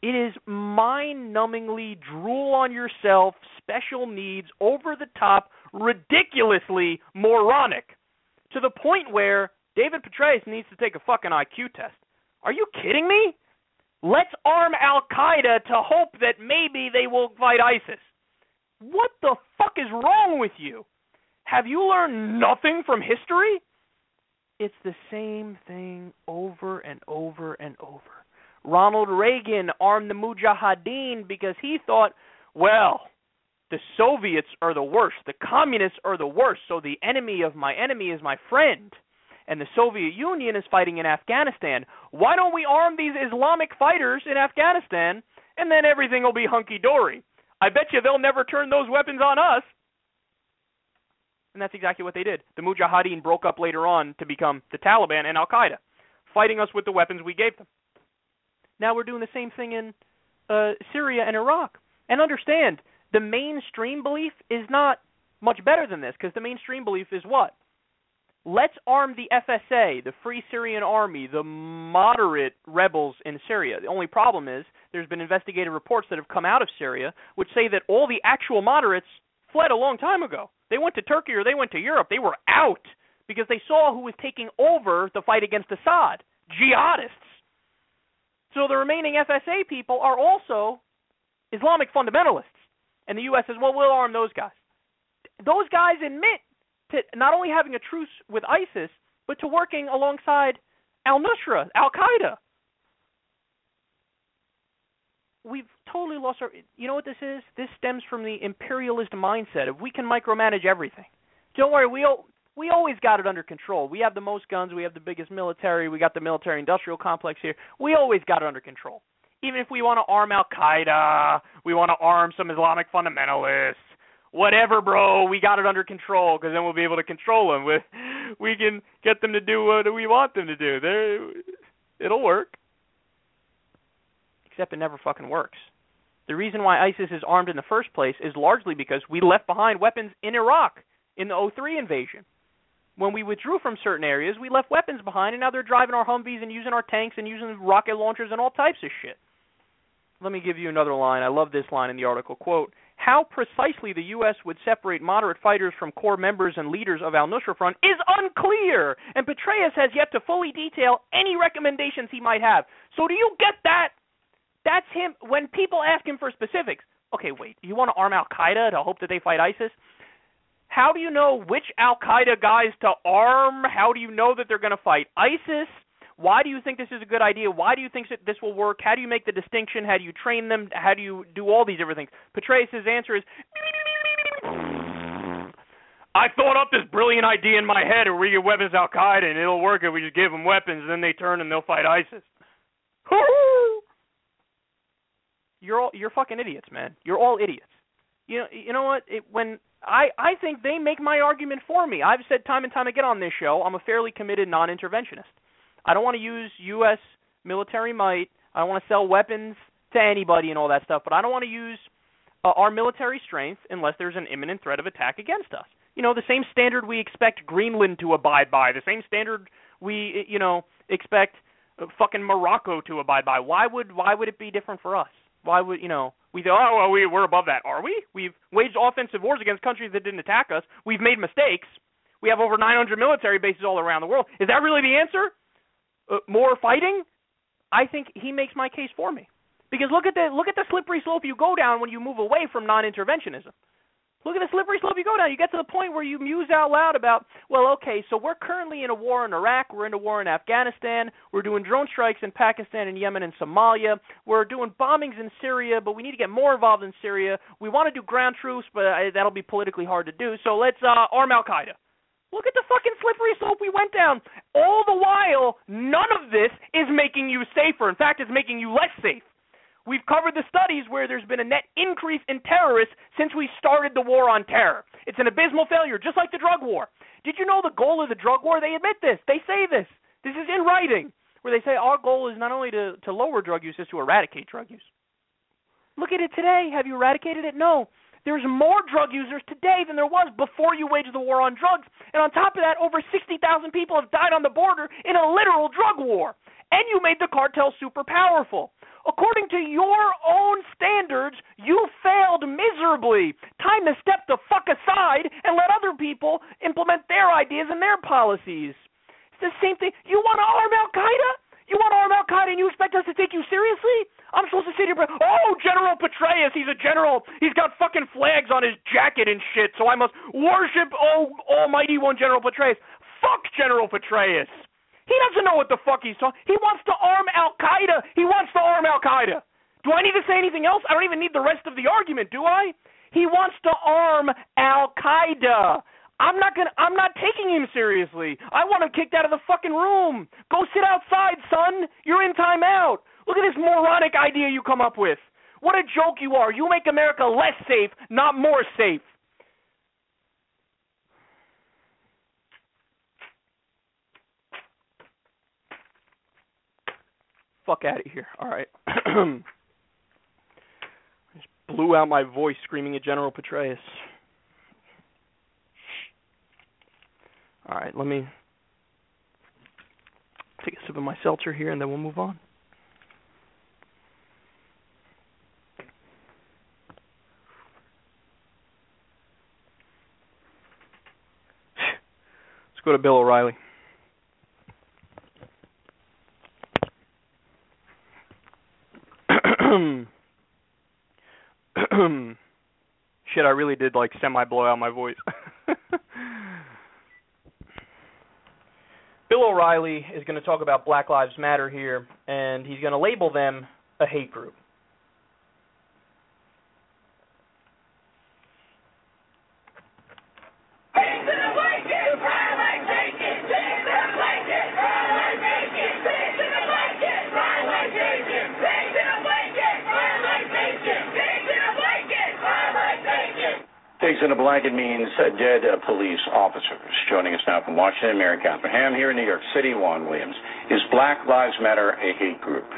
Speaker 2: It is mind-numbingly drool on yourself, special needs, over-the-top, ridiculously moronic, to the point where David Petraeus needs to take a fucking I Q test. Are you kidding me? Let's arm Al-Qaeda to hope that maybe they will fight ISIS. What the fuck is wrong with you? Have you learned nothing from history? It's the same thing over and over and over. Ronald Reagan armed the Mujahideen because he thought, well, the Soviets are the worst, the communists are the worst, so the enemy of my enemy is my friend. And the Soviet Union is fighting in Afghanistan. Why don't we arm these Islamic fighters in Afghanistan, and then everything will be hunky-dory? I bet you they'll never turn those weapons on us. And that's exactly what they did. The Mujahideen broke up later on to become the Taliban and Al-Qaeda, fighting us with the weapons we gave them. Now we're doing the same thing in uh, Syria and Iraq. And understand, the mainstream belief is not much better than this, because the mainstream belief is what? Let's arm the F S A, the Free Syrian Army, the moderate rebels in Syria. The only problem is there's been investigative reports that have come out of Syria which say that all the actual moderates fled a long time ago. They went to Turkey or they went to Europe. They were out because they saw who was taking over the fight against Assad, jihadists. So the remaining F S A people are also Islamic fundamentalists. And the U S says, well, we'll arm those guys. Those guys admit to not only having a truce with ISIS, but to working alongside al-Nusra, Al-Qaeda. We've totally lost our... You know what this is? This stems from the imperialist mindset of we can micromanage everything. Don't worry, we we always got it under control. We have the most guns, we have the biggest military, we got the military-industrial complex here. We always got it under control. Even if we want to arm Al-Qaeda, we want to arm some Islamic fundamentalists, whatever, bro, we got it under control, because then we'll be able to control them. We, we can get them to do what we want them to do. They're, it'll work. Except it never fucking works. The reason why ISIS is armed in the first place is largely because we left behind weapons in Iraq in the oh three invasion. When we withdrew from certain areas, we left weapons behind, and now they're driving our Humvees and using our tanks and using rocket launchers and all types of shit. Let me give you another line. I love this line in the article. Quote, how precisely the U S would separate moderate fighters from core members and leaders of al-Nusra Front is unclear, and Petraeus has yet to fully detail any recommendations he might have. So do you get that? That's him. When people ask him for specifics, okay, wait, you want to arm Al-Qaeda to hope that they fight ISIS? How do you know which Al-Qaeda guys to arm? How do you know that they're going to fight ISIS? Why do you think this is a good idea? Why do you think that this will work? How do you make the distinction? How do you train them? How do you do all these different things? Petraeus' answer is, I thought up this brilliant idea in my head where we get weapons to Al-Qaeda and it'll work if we just give them weapons and then they turn and they'll fight ISIS. You're all, you're fucking idiots, man. You're all idiots. You know, you know what? It, when I, I think they make my argument for me. I've said time and time again on this show, I'm a fairly committed non-interventionist. I don't want to use U S military might. I don't want to sell weapons to anybody and all that stuff, but I don't want to use uh, our military strength unless there's an imminent threat of attack against us. You know, the same standard we expect Greenland to abide by, the same standard we, you know, expect uh, fucking Morocco to abide by. Why would why would it be different for us? Why would, you know, we say, oh, well, we, we're above that. Are we? We've waged offensive wars against countries that didn't attack us. We've made mistakes. We have over nine hundred military bases all around the world. Is that really the answer? Uh, more fighting? I think he makes my case for me. Because look at the look at the slippery slope you go down when you move away from non-interventionism. Look at the slippery slope you go down. You get to the point where you muse out loud about, well, okay, so we're currently in a war in Iraq. We're in a war in Afghanistan. We're doing drone strikes in Pakistan and Yemen and Somalia. We're doing bombings in Syria, but we need to get more involved in Syria. We want to do ground troops, but uh, that'll be politically hard to do. So let's uh, arm Al-Qaeda. Look at the fucking slippery slope we went down. All the while, none of this is making you safer. In fact, it's making you less safe. We've covered the studies where there's been a net increase in terrorists since we started the war on terror. It's an abysmal failure, just like the drug war. Did you know the goal of the drug war? They admit this. They say this. This is in writing, where they say our goal is not only to, to lower drug use, it's to eradicate drug use. Look at it today. Have you eradicated it? No. There's more drug users today than there was before you waged the war on drugs. And on top of that, over sixty thousand people have died on the border in a literal drug war. And you made the cartel super powerful. According to your own standards, you failed miserably. Time to step the fuck aside and let other people implement their ideas and their policies. It's the same thing. You want to arm Al-Qaeda? You want to arm Al-Qaeda and you expect us to take you seriously? I'm supposed to sit here, oh, General Petraeus, he's a general. He's got fucking flags on his jacket and shit, so I must worship, oh, almighty one, General Petraeus. Fuck General Petraeus. He doesn't know what the fuck he's talking. He wants to arm Al-Qaeda. He wants to arm Al-Qaeda. Do I need to say anything else? I don't even need the rest of the argument, do I? He wants to arm Al-Qaeda. I'm not gonna. I'm not taking him seriously. I want him kicked out of the fucking room. Go sit outside, son. You're in timeout. Look at this moronic idea you come up with. What a joke you are. You make America less safe, not more safe. Fuck out of here. All right. Just blew out my voice screaming at General Petraeus. All right, let me take a sip of my seltzer here, and then we'll move on. Let's go to Bill O'Reilly. Shit, I really did like semi-blow out my voice. Bill O'Reilly is going to talk about Black Lives Matter here, and he's going to label them a hate group.
Speaker 3: Pigs in a blanket means uh, dead uh, police officers. Joining us now from Washington, Mary Catherine Ham here in New York City, Juan Williams. Is Black Lives Matter a hate group?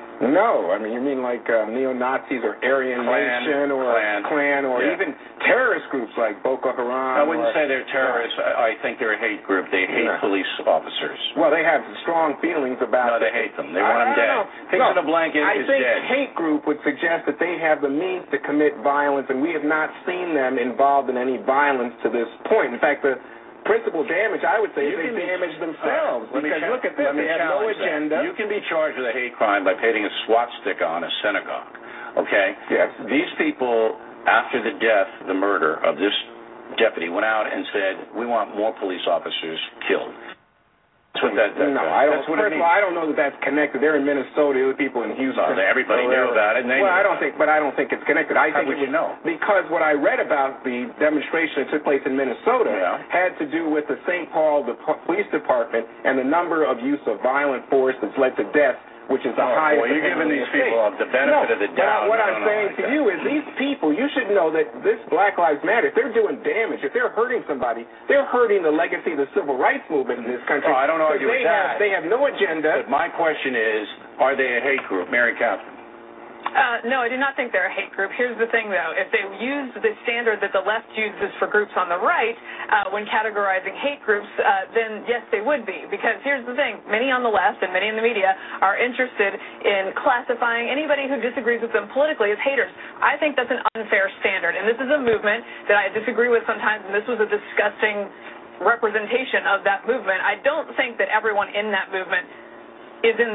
Speaker 4: No. I mean, you mean like uh, neo-Nazis or Aryan
Speaker 3: Klan,
Speaker 4: Nation or
Speaker 3: Klan,
Speaker 4: Klan or
Speaker 3: yeah.
Speaker 4: even terrorist groups like Boko Haram?
Speaker 3: I wouldn't
Speaker 4: or,
Speaker 3: say they're terrorists. No. I, I think they're a hate group. They hate no. police officers.
Speaker 4: Well, they have strong feelings about...
Speaker 3: No, they hate them. They want
Speaker 4: I,
Speaker 3: them dead. Pigs
Speaker 4: no,
Speaker 3: in a blanket
Speaker 4: I
Speaker 3: is
Speaker 4: think
Speaker 3: dead.
Speaker 4: hate group would suggest that they have the means to commit violence, and we have not seen them involved in any violence to this point. In fact, the principal damage, I would say,
Speaker 3: you
Speaker 4: is they
Speaker 3: be,
Speaker 4: damage themselves.
Speaker 3: Uh,
Speaker 4: because look at this, they have no agenda.
Speaker 3: That. You can be charged with a hate crime by painting a swastika on a synagogue, okay?
Speaker 4: Yes.
Speaker 3: These people, after the death, the murder of this deputy, went out and said, we want more police officers killed. That's what that, that
Speaker 4: no, I don't.
Speaker 3: That's what
Speaker 4: first
Speaker 3: it
Speaker 4: of all, I don't know that that's connected. They're in Minnesota. Other people in Houston.
Speaker 3: No, everybody so knew about it. And they
Speaker 4: well,
Speaker 3: knew
Speaker 4: I don't think, but I don't think it's connected. I
Speaker 3: How
Speaker 4: think
Speaker 3: would
Speaker 4: it was,
Speaker 3: you know?
Speaker 4: Because what I read about the demonstration that took place in Minnesota
Speaker 3: yeah.
Speaker 4: had to do with the Saint Paul the Police Department and the number of use of violent force that's led to death, which is the
Speaker 3: oh,
Speaker 4: highest.
Speaker 3: Well, you're giving these
Speaker 4: the
Speaker 3: people the benefit
Speaker 4: no,
Speaker 3: of the doubt.
Speaker 4: What
Speaker 3: no,
Speaker 4: I'm
Speaker 3: no,
Speaker 4: saying
Speaker 3: no,
Speaker 4: to you is these people, you should know that this Black Lives Matter, if they're doing damage, if they're hurting somebody, they're hurting the legacy of the civil rights movement in this country.
Speaker 3: Oh, I don't argue
Speaker 4: they
Speaker 3: with
Speaker 4: have,
Speaker 3: that.
Speaker 4: They have no agenda.
Speaker 3: But my question is, are they a hate group? Mary Catherine.
Speaker 5: Uh, no, I do not think they're a hate group. Here's the thing, though. If they use the standard that the left uses for groups on the right uh, when categorizing hate groups, uh, then yes, they would be. Because here's the thing. Many on the left and many in the media are interested in classifying anybody who disagrees with them politically as haters. I think that's an unfair standard. And this is a movement that I disagree with sometimes, and this was a disgusting representation of that movement. I don't think that everyone in that movement is in...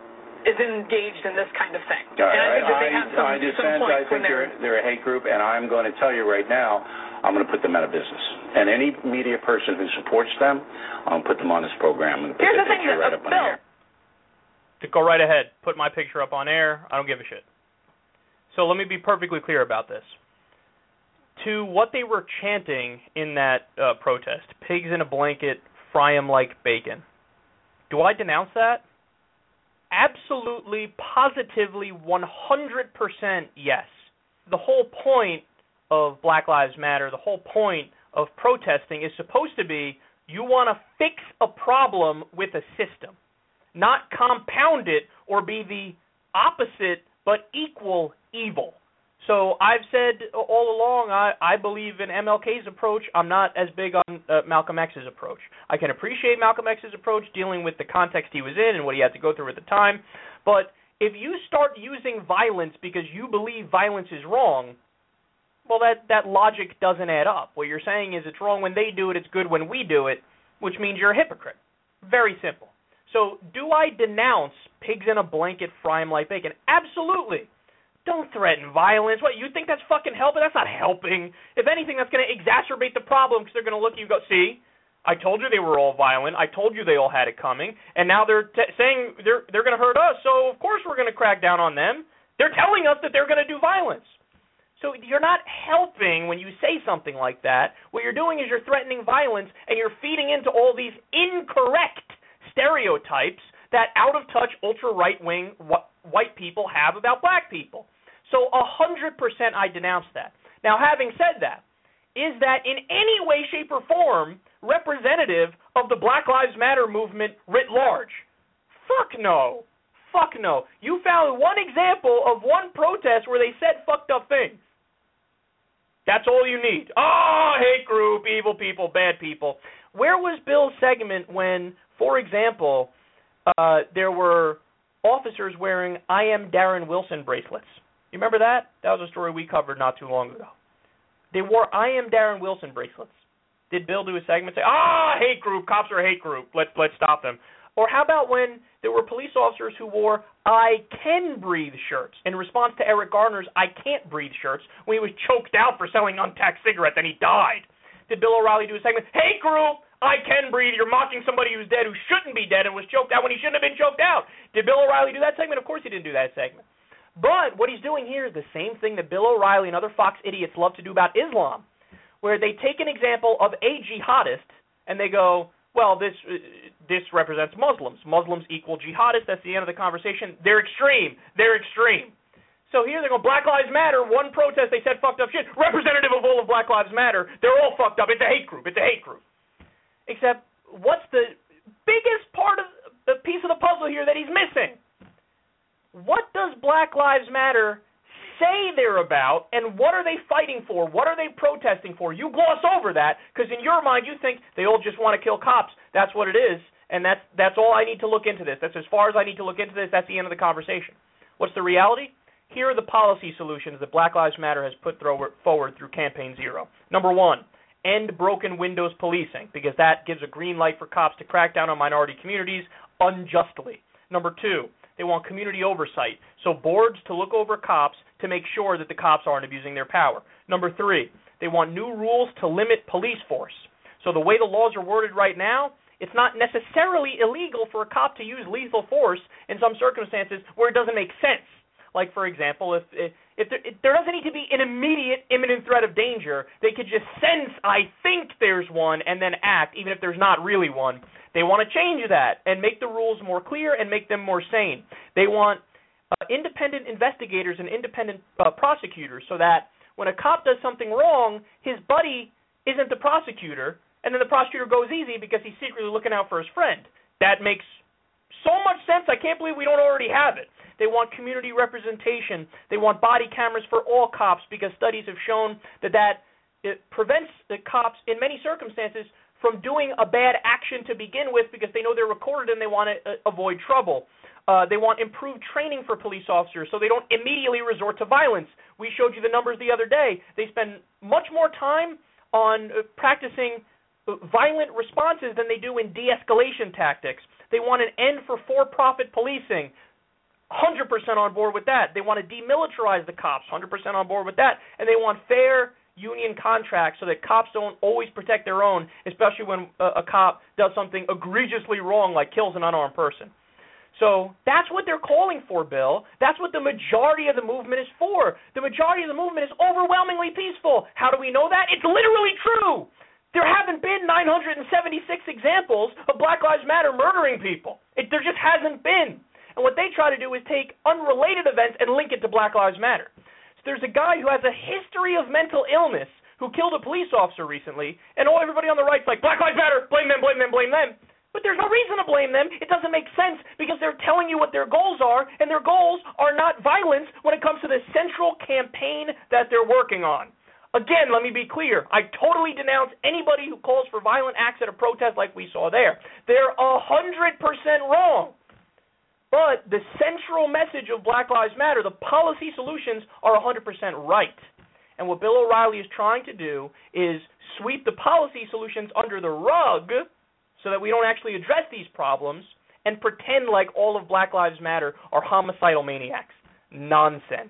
Speaker 5: is engaged in this kind of thing.
Speaker 3: All right.
Speaker 5: And I think that they
Speaker 3: I,
Speaker 5: have some,
Speaker 3: I dissent.
Speaker 5: some points
Speaker 3: I think
Speaker 5: when they're...
Speaker 3: they're, they're a hate group, and I'm going to tell you right now, I'm going to put them out of business. And any media person who supports them, I'll put them on this program and put
Speaker 5: Here's
Speaker 3: the
Speaker 5: the thing
Speaker 3: picture
Speaker 5: that,
Speaker 3: right up
Speaker 5: uh,
Speaker 3: on
Speaker 5: Bill,
Speaker 3: air.
Speaker 2: To go right ahead. Put my picture up on air. I don't give a shit. So let me be perfectly clear about this. To what they were chanting in that uh, protest, pigs in a blanket, fry 'em like bacon. Do I denounce that? Absolutely, positively, one hundred percent yes. The whole point of Black Lives Matter, the whole point of protesting is supposed to be you want to fix a problem with a system, not compound it or be the opposite but equal evil. So I've said all along I, I believe in M L K's approach. I'm not as big on uh, Malcolm X's approach. I can appreciate Malcolm X's approach dealing with the context he was in and what he had to go through at the time, but if you start using violence because you believe violence is wrong, well, that, that logic doesn't add up. What you're saying is it's wrong when they do it, it's good when we do it, which means you're a hypocrite. Very simple. So do I denounce pigs in a blanket, fry 'em like bacon? Absolutely. Don't threaten violence. What, you think that's fucking helping? That's not helping. If anything, that's going to exacerbate the problem because they're going to look at you and go, see, I told you they were all violent. I told you they all had it coming. And now they're t- saying they're they're going to hurt us, so of course we're going to crack down on them. They're telling us that they're going to do violence. So you're not helping when you say something like that. What you're doing is you're threatening violence, and you're feeding into all these incorrect stereotypes that out-of-touch, ultra-right-wing wh- white people have about black people. So one hundred percent I denounce that. Now, having said that, is that in any way, shape, or form representative of the Black Lives Matter movement writ large? Fuck no. Fuck no. You found one example of one protest where they said fucked up things. That's all you need. Oh, hate group, evil people, bad people. Where was Bill's segment when, for example, uh, there were officers wearing I am Darren Wilson bracelets? You remember that? That was a story we covered not too long ago. They wore I am Darren Wilson bracelets. Did Bill do a segment say, ah, hate group, cops are a hate group, let's let's stop them? Or how about when there were police officers who wore I can breathe shirts in response to Eric Garner's I can't breathe shirts when he was choked out for selling untaxed cigarettes and he died? Did Bill O'Reilly do a segment, hate group, I can breathe, you're mocking somebody who's dead who shouldn't be dead and was choked out when he shouldn't have been choked out? Did Bill O'Reilly do that segment? Of course he didn't do that segment. But what he's doing here is the same thing that Bill O'Reilly and other Fox idiots love to do about Islam, where they take an example of a jihadist and they go, well, this uh, this represents Muslims. Muslims equal jihadists. That's the end of the conversation. They're extreme. They're extreme. So here they go, Black Lives Matter, one protest, they said fucked up shit. Representative of all of Black Lives Matter, they're all fucked up. It's a hate group. It's a hate group. Except what's the biggest part of the piece of the puzzle here that he's missing? What does Black Lives Matter say they're about, and what are they fighting for? What are they protesting for? You gloss over that because in your mind you think they all just want to kill cops. That's what it is, and that's that's all I need to look into this. That's as far as I need to look into this. That's the end of the conversation. What's the reality? Here are the policy solutions that Black Lives Matter has put forward through Campaign Zero. Number one, end broken windows policing, because that gives a green light for cops to crack down on minority communities unjustly. Number two, they want community oversight, so boards to look over cops to make sure that the cops aren't abusing their power. Number three, they want new rules to limit police force. So the way the laws are worded right now, it's not necessarily illegal for a cop to use lethal force in some circumstances where it doesn't make sense. Like, for example, if if, if, there, if there doesn't need to be an immediate imminent threat of danger, they could just sense, I think there's one, and then act, even if there's not really one. They want to change that and make the rules more clear and make them more sane. They want uh, independent investigators and independent uh, prosecutors so that when a cop does something wrong, his buddy isn't the prosecutor, and then the prosecutor goes easy because he's secretly looking out for his friend. That makes so much sense, I can't believe we don't already have it. They want community representation. They want body cameras for all cops because studies have shown that that it prevents the cops in many circumstances from doing a bad action to begin with because they know they're recorded and they want to uh, avoid trouble. Uh, they want improved training for police officers so they don't immediately resort to violence. We showed you the numbers the other day. They spend much more time on uh, practicing uh, violent responses than they do in de-escalation tactics. They want an end for for-profit policing. one hundred percent on board with that. They want to demilitarize the cops, one hundred percent on board with that. And they want fair union contracts so that cops don't always protect their own, especially when a, a cop does something egregiously wrong like kills an unarmed person. So that's what they're calling for, Bill. That's what the majority of the movement is for. The majority of the movement is overwhelmingly peaceful. How do we know that? It's literally true. There haven't been nine hundred seventy-six examples of Black Lives Matter murdering people. It, there just hasn't been. And what they try to do is take unrelated events and link it to Black Lives Matter. So there's a guy who has a history of mental illness who killed a police officer recently, and all everybody on the right's like, Black Lives Matter, blame them, blame them, blame them. But there's no reason to blame them. It doesn't make sense because they're telling you what their goals are, and their goals are not violence when it comes to the central campaign that they're working on. Again, let me be clear. I totally denounce anybody who calls for violent acts at a protest like we saw there. They're one hundred percent wrong. But the central message of Black Lives Matter, the policy solutions are one hundred percent right. And what Bill O'Reilly is trying to do is sweep the policy solutions under the rug so that we don't actually address these problems and pretend like all of Black Lives Matter are homicidal maniacs. Nonsense.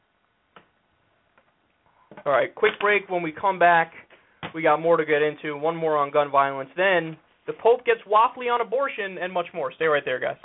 Speaker 2: All right, quick break. When we come back, we got more to get into. One more on gun violence. Then the Pope gets waffly on abortion and much more. Stay right there, guys.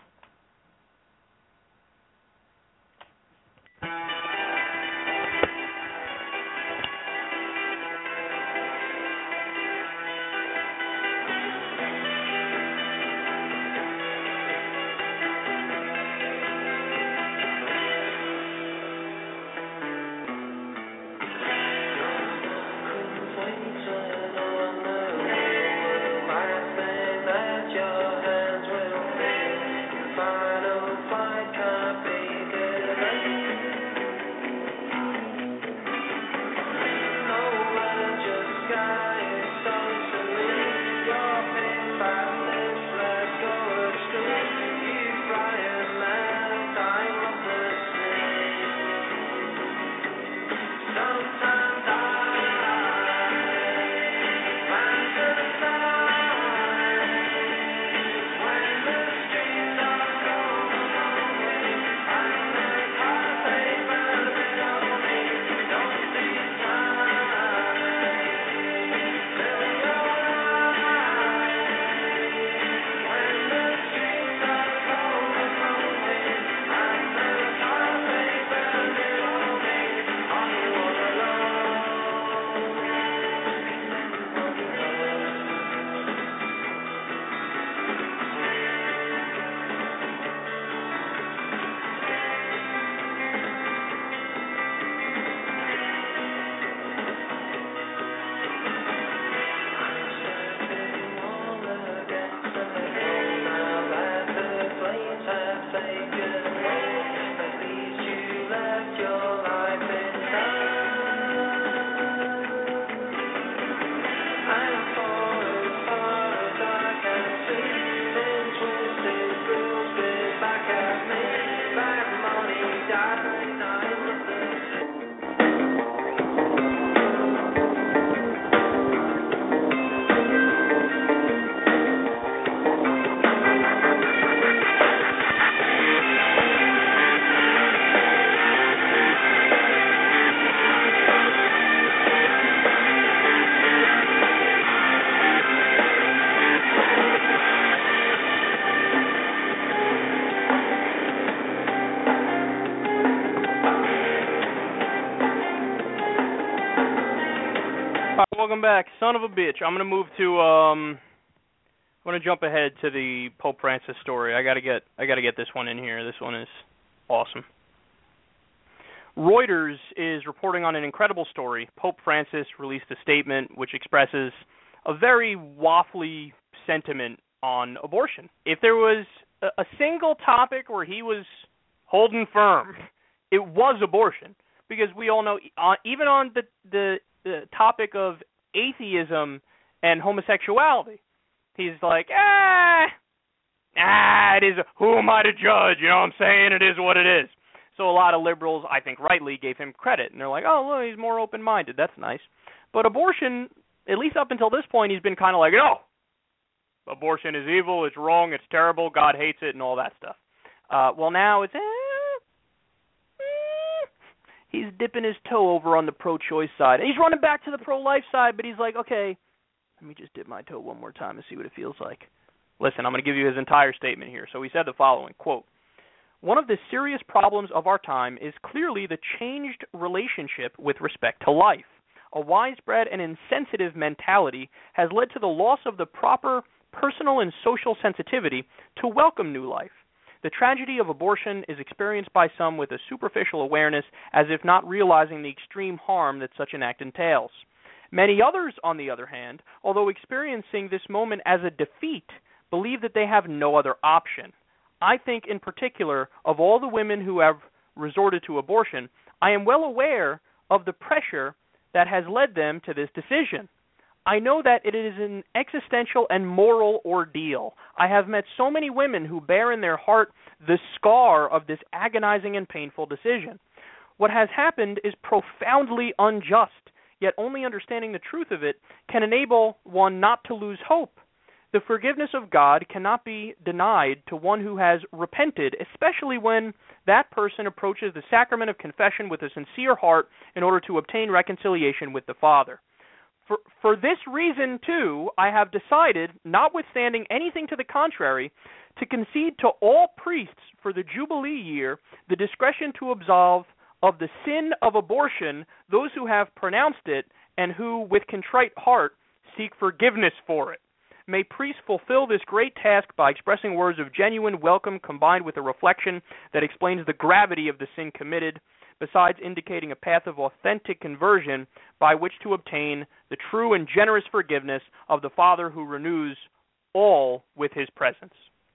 Speaker 2: Welcome back, son of a bitch. I'm gonna move to um, I'm gonna jump ahead to the Pope Francis story. I gotta get I gotta get this one in here. This one is awesome. Reuters is reporting on an incredible story. Pope Francis released a statement which expresses a very waffly sentiment on abortion. If there was a, a single topic where he was holding firm, it was abortion, because we all know, uh, even on the the the topic of atheism and homosexuality, he's like, ah, ah, it is, who am I to judge? You know what I'm saying? It is what it is. So a lot of liberals, I think rightly, gave him credit. And they're like, oh, look, he's more open-minded. That's nice. But abortion, at least up until this point, he's been kind of like, no, abortion is evil, it's wrong, it's terrible, God hates it, and all that stuff. Uh, well, now it's, eh, he's dipping his toe over on the pro-choice side. And he's running back to the pro-life side, but he's like, okay, let me just dip my toe one more time and see what it feels like. Listen, I'm going to give you his entire statement here. So he said the following, quote, one of the serious problems of our time is clearly the changed relationship with respect to life. A widespread and insensitive mentality has led to the loss of the proper personal and social sensitivity to welcome new life. The tragedy of abortion is experienced by some with a superficial awareness, as if not realizing the extreme harm that such an act entails. Many others, on the other hand, although experiencing this moment as a defeat, believe that they have no other option. I think in particular of all the women who have resorted to abortion, I am well aware of the pressure that has led them to this decision. I know that it is an existential and moral ordeal. I have met so many women who bear in their heart the scar of this agonizing and painful decision. What has happened is profoundly unjust, yet only understanding the truth of it can enable one not to lose hope. The forgiveness of God cannot be denied to one who has repented, especially when that person approaches the sacrament of confession with a sincere heart in order to obtain reconciliation with the Father. For, for this reason, too, I have decided, notwithstanding anything to the contrary, to concede to all priests for the Jubilee year the discretion to absolve of the sin of abortion those who have pronounced it and who, with contrite heart, seek forgiveness for it. May priests fulfill this great task by expressing words of genuine welcome combined with a reflection that explains the gravity of the sin committed, besides indicating a path of authentic conversion by which to obtain the true and generous forgiveness of the Father who renews all with his presence.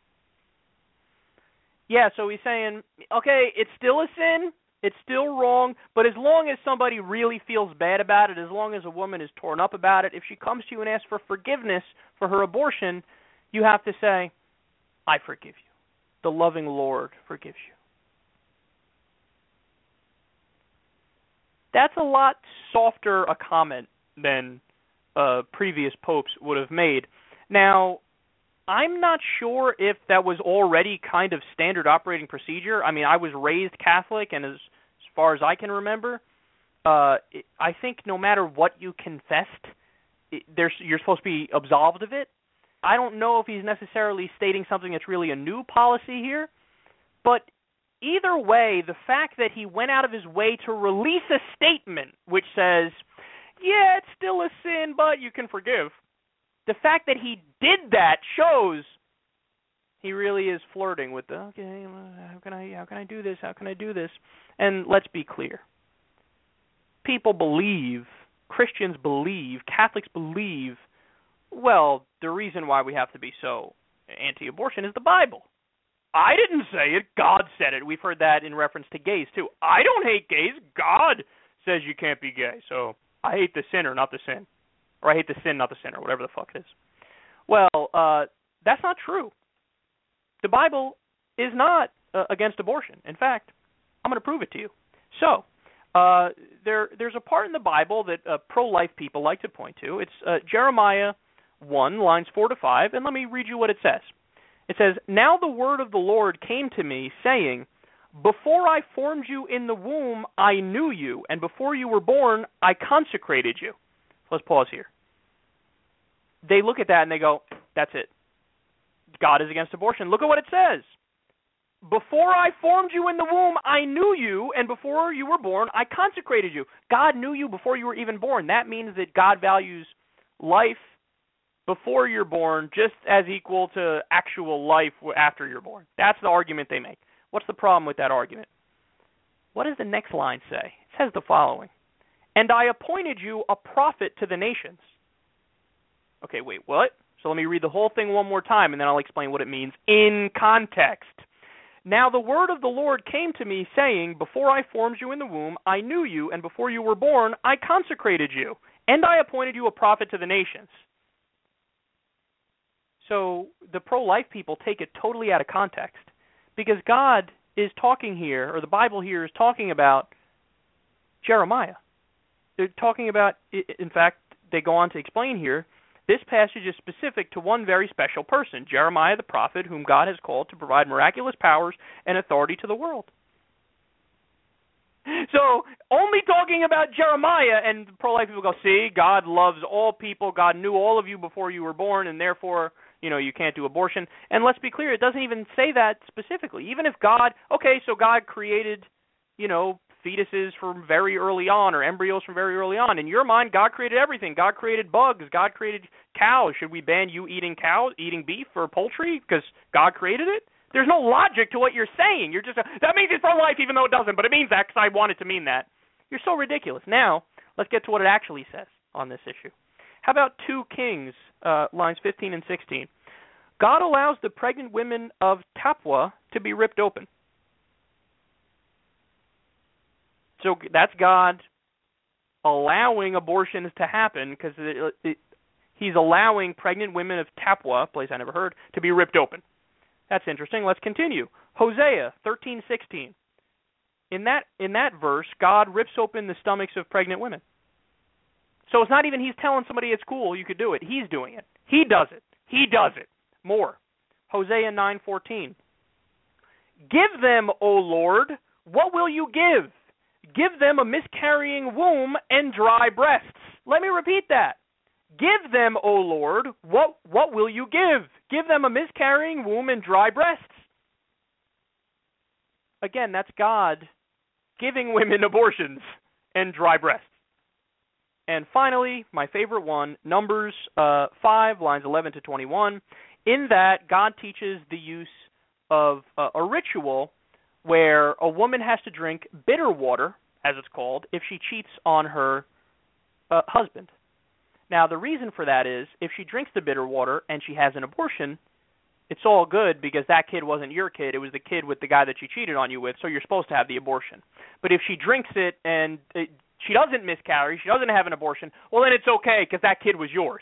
Speaker 2: Yeah, so he's saying, okay, it's still a sin, it's still wrong, but as long as somebody really feels bad about it, as long as a woman is torn up about it, if she comes to you and asks for forgiveness for her abortion, you have to say, I forgive you. The loving Lord forgives you. That's a lot softer a comment than uh, previous popes would have made. Now, I'm not sure if that was already kind of standard operating procedure. I mean, I was raised Catholic, and as, as far as I can remember, uh, it, I think no matter what you confessed, it, there's, you're supposed to be absolved of it. I don't know if he's necessarily stating something that's really a new policy here, but either way, the fact that he went out of his way to release a statement which says, yeah, it's still a sin, but you can forgive, the fact that he did that shows he really is flirting with the, okay, how can I, how can I do this? How can I do this? And let's be clear. People believe, Christians believe, Catholics believe, well, the reason why we have to be so anti-abortion is the Bible. I didn't say it. God said it. We've heard that in reference to gays, too. I don't hate gays. God says you can't be gay. So I hate the sinner, not the sin. Or I hate the sin, not the sinner, whatever the fuck it is. Well, uh, that's not true. The Bible is not uh, against abortion. In fact, I'm going to prove it to you. So uh, there, there's a part in the Bible that uh, pro-life people like to point to. It's uh, Jeremiah one, lines four to five, and let me read you what it says. It says, now the word of the Lord came to me, saying, before I formed you in the womb, I knew you, and before you were born, I consecrated you. Let's pause here. They look at that and they go, that's it. God is against abortion. Look at what it says. Before I formed you in the womb, I knew you, and before you were born, I consecrated you. God knew you before you were even born. That means that God values life before you're born just as equal to actual life after you're born. That's the argument they make. What's the problem with that argument? What does the next line say? It says the following. And I appointed you a prophet to the nations. Okay, wait, what? So let me read the whole thing one more time, and then I'll explain what it means in context. Now the word of the Lord came to me, saying, before I formed you in the womb, I knew you, and before you were born, I consecrated you, and I appointed you a prophet to the nations. So the pro-life people take it totally out of context, because God is talking here, or the Bible here is talking about Jeremiah. They're talking about, in fact, they go on to explain here, this passage is specific to one very special person, Jeremiah the prophet, whom God has called to provide miraculous powers and authority to the world. So, only talking about Jeremiah, and pro-life people go, see, God loves all people, God knew all of you before you were born, and therefore, you know, you can't do abortion. And let's be clear, it doesn't even say that specifically. Even if God, okay, so God created, you know, fetuses from very early on, or embryos from very early on. In your mind, God created everything. God created bugs. God created cows. Should we ban you eating cows, eating beef or poultry because God created it? There's no logic to what you're saying. You're just, a, that means it's pro-life even though it doesn't, but it means that because I want it to mean that. You're so ridiculous. Now, let's get to what it actually says on this issue. How about two Kings, uh, lines fifteen and sixteen? God allows the pregnant women of Tapua to be ripped open. So that's God allowing abortions to happen because it, it, he's allowing pregnant women of Tapua, a place I never heard, to be ripped open. That's interesting. Let's continue. Hosea thirteen sixteen. In that in that verse, God rips open the stomachs of pregnant women. So it's not even he's telling somebody it's cool, you could do it. He's doing it. He does it. He does it. More. Hosea nine fourteen. Give them, O Lord, what will you give? Give them a miscarrying womb and dry breasts. Let me repeat that. Give them, O Lord, what what will you give? Give them a miscarrying womb and dry breasts. Again, that's God giving women abortions and dry breasts. And finally, my favorite one, Numbers uh, five, lines eleven to twenty-one. In that, God teaches the use of uh, a ritual where a woman has to drink bitter water, as it's called, if she cheats on her uh, husband. Now, the reason for that is if she drinks the bitter water and she has an abortion, it's all good because that kid wasn't your kid. It was the kid with the guy that she cheated on you with, so you're supposed to have the abortion. But if she drinks it and it, she doesn't miscarry, she doesn't have an abortion, well, then it's okay because that kid was yours.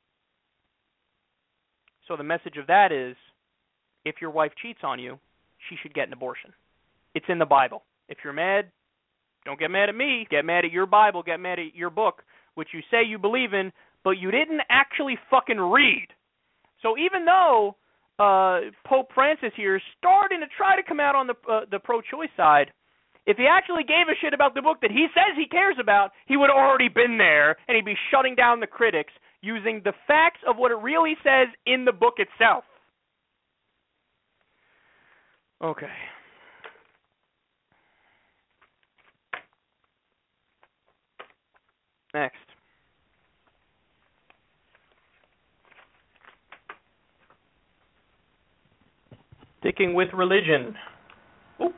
Speaker 2: So the message of that is if your wife cheats on you, she should get an abortion. It's in the Bible. If you're mad, don't get mad at me. Get mad at your Bible. Get mad at your book, which you say you believe in, but you didn't actually fucking read. So even though uh, Pope Francis here is starting to try to come out on the uh, the pro-choice side, if he actually gave a shit about the book that he says he cares about, he would have already been there, and he'd be shutting down the critics using the facts of what it really says in the book itself. Okay. Next. Sticking with religion. Oops.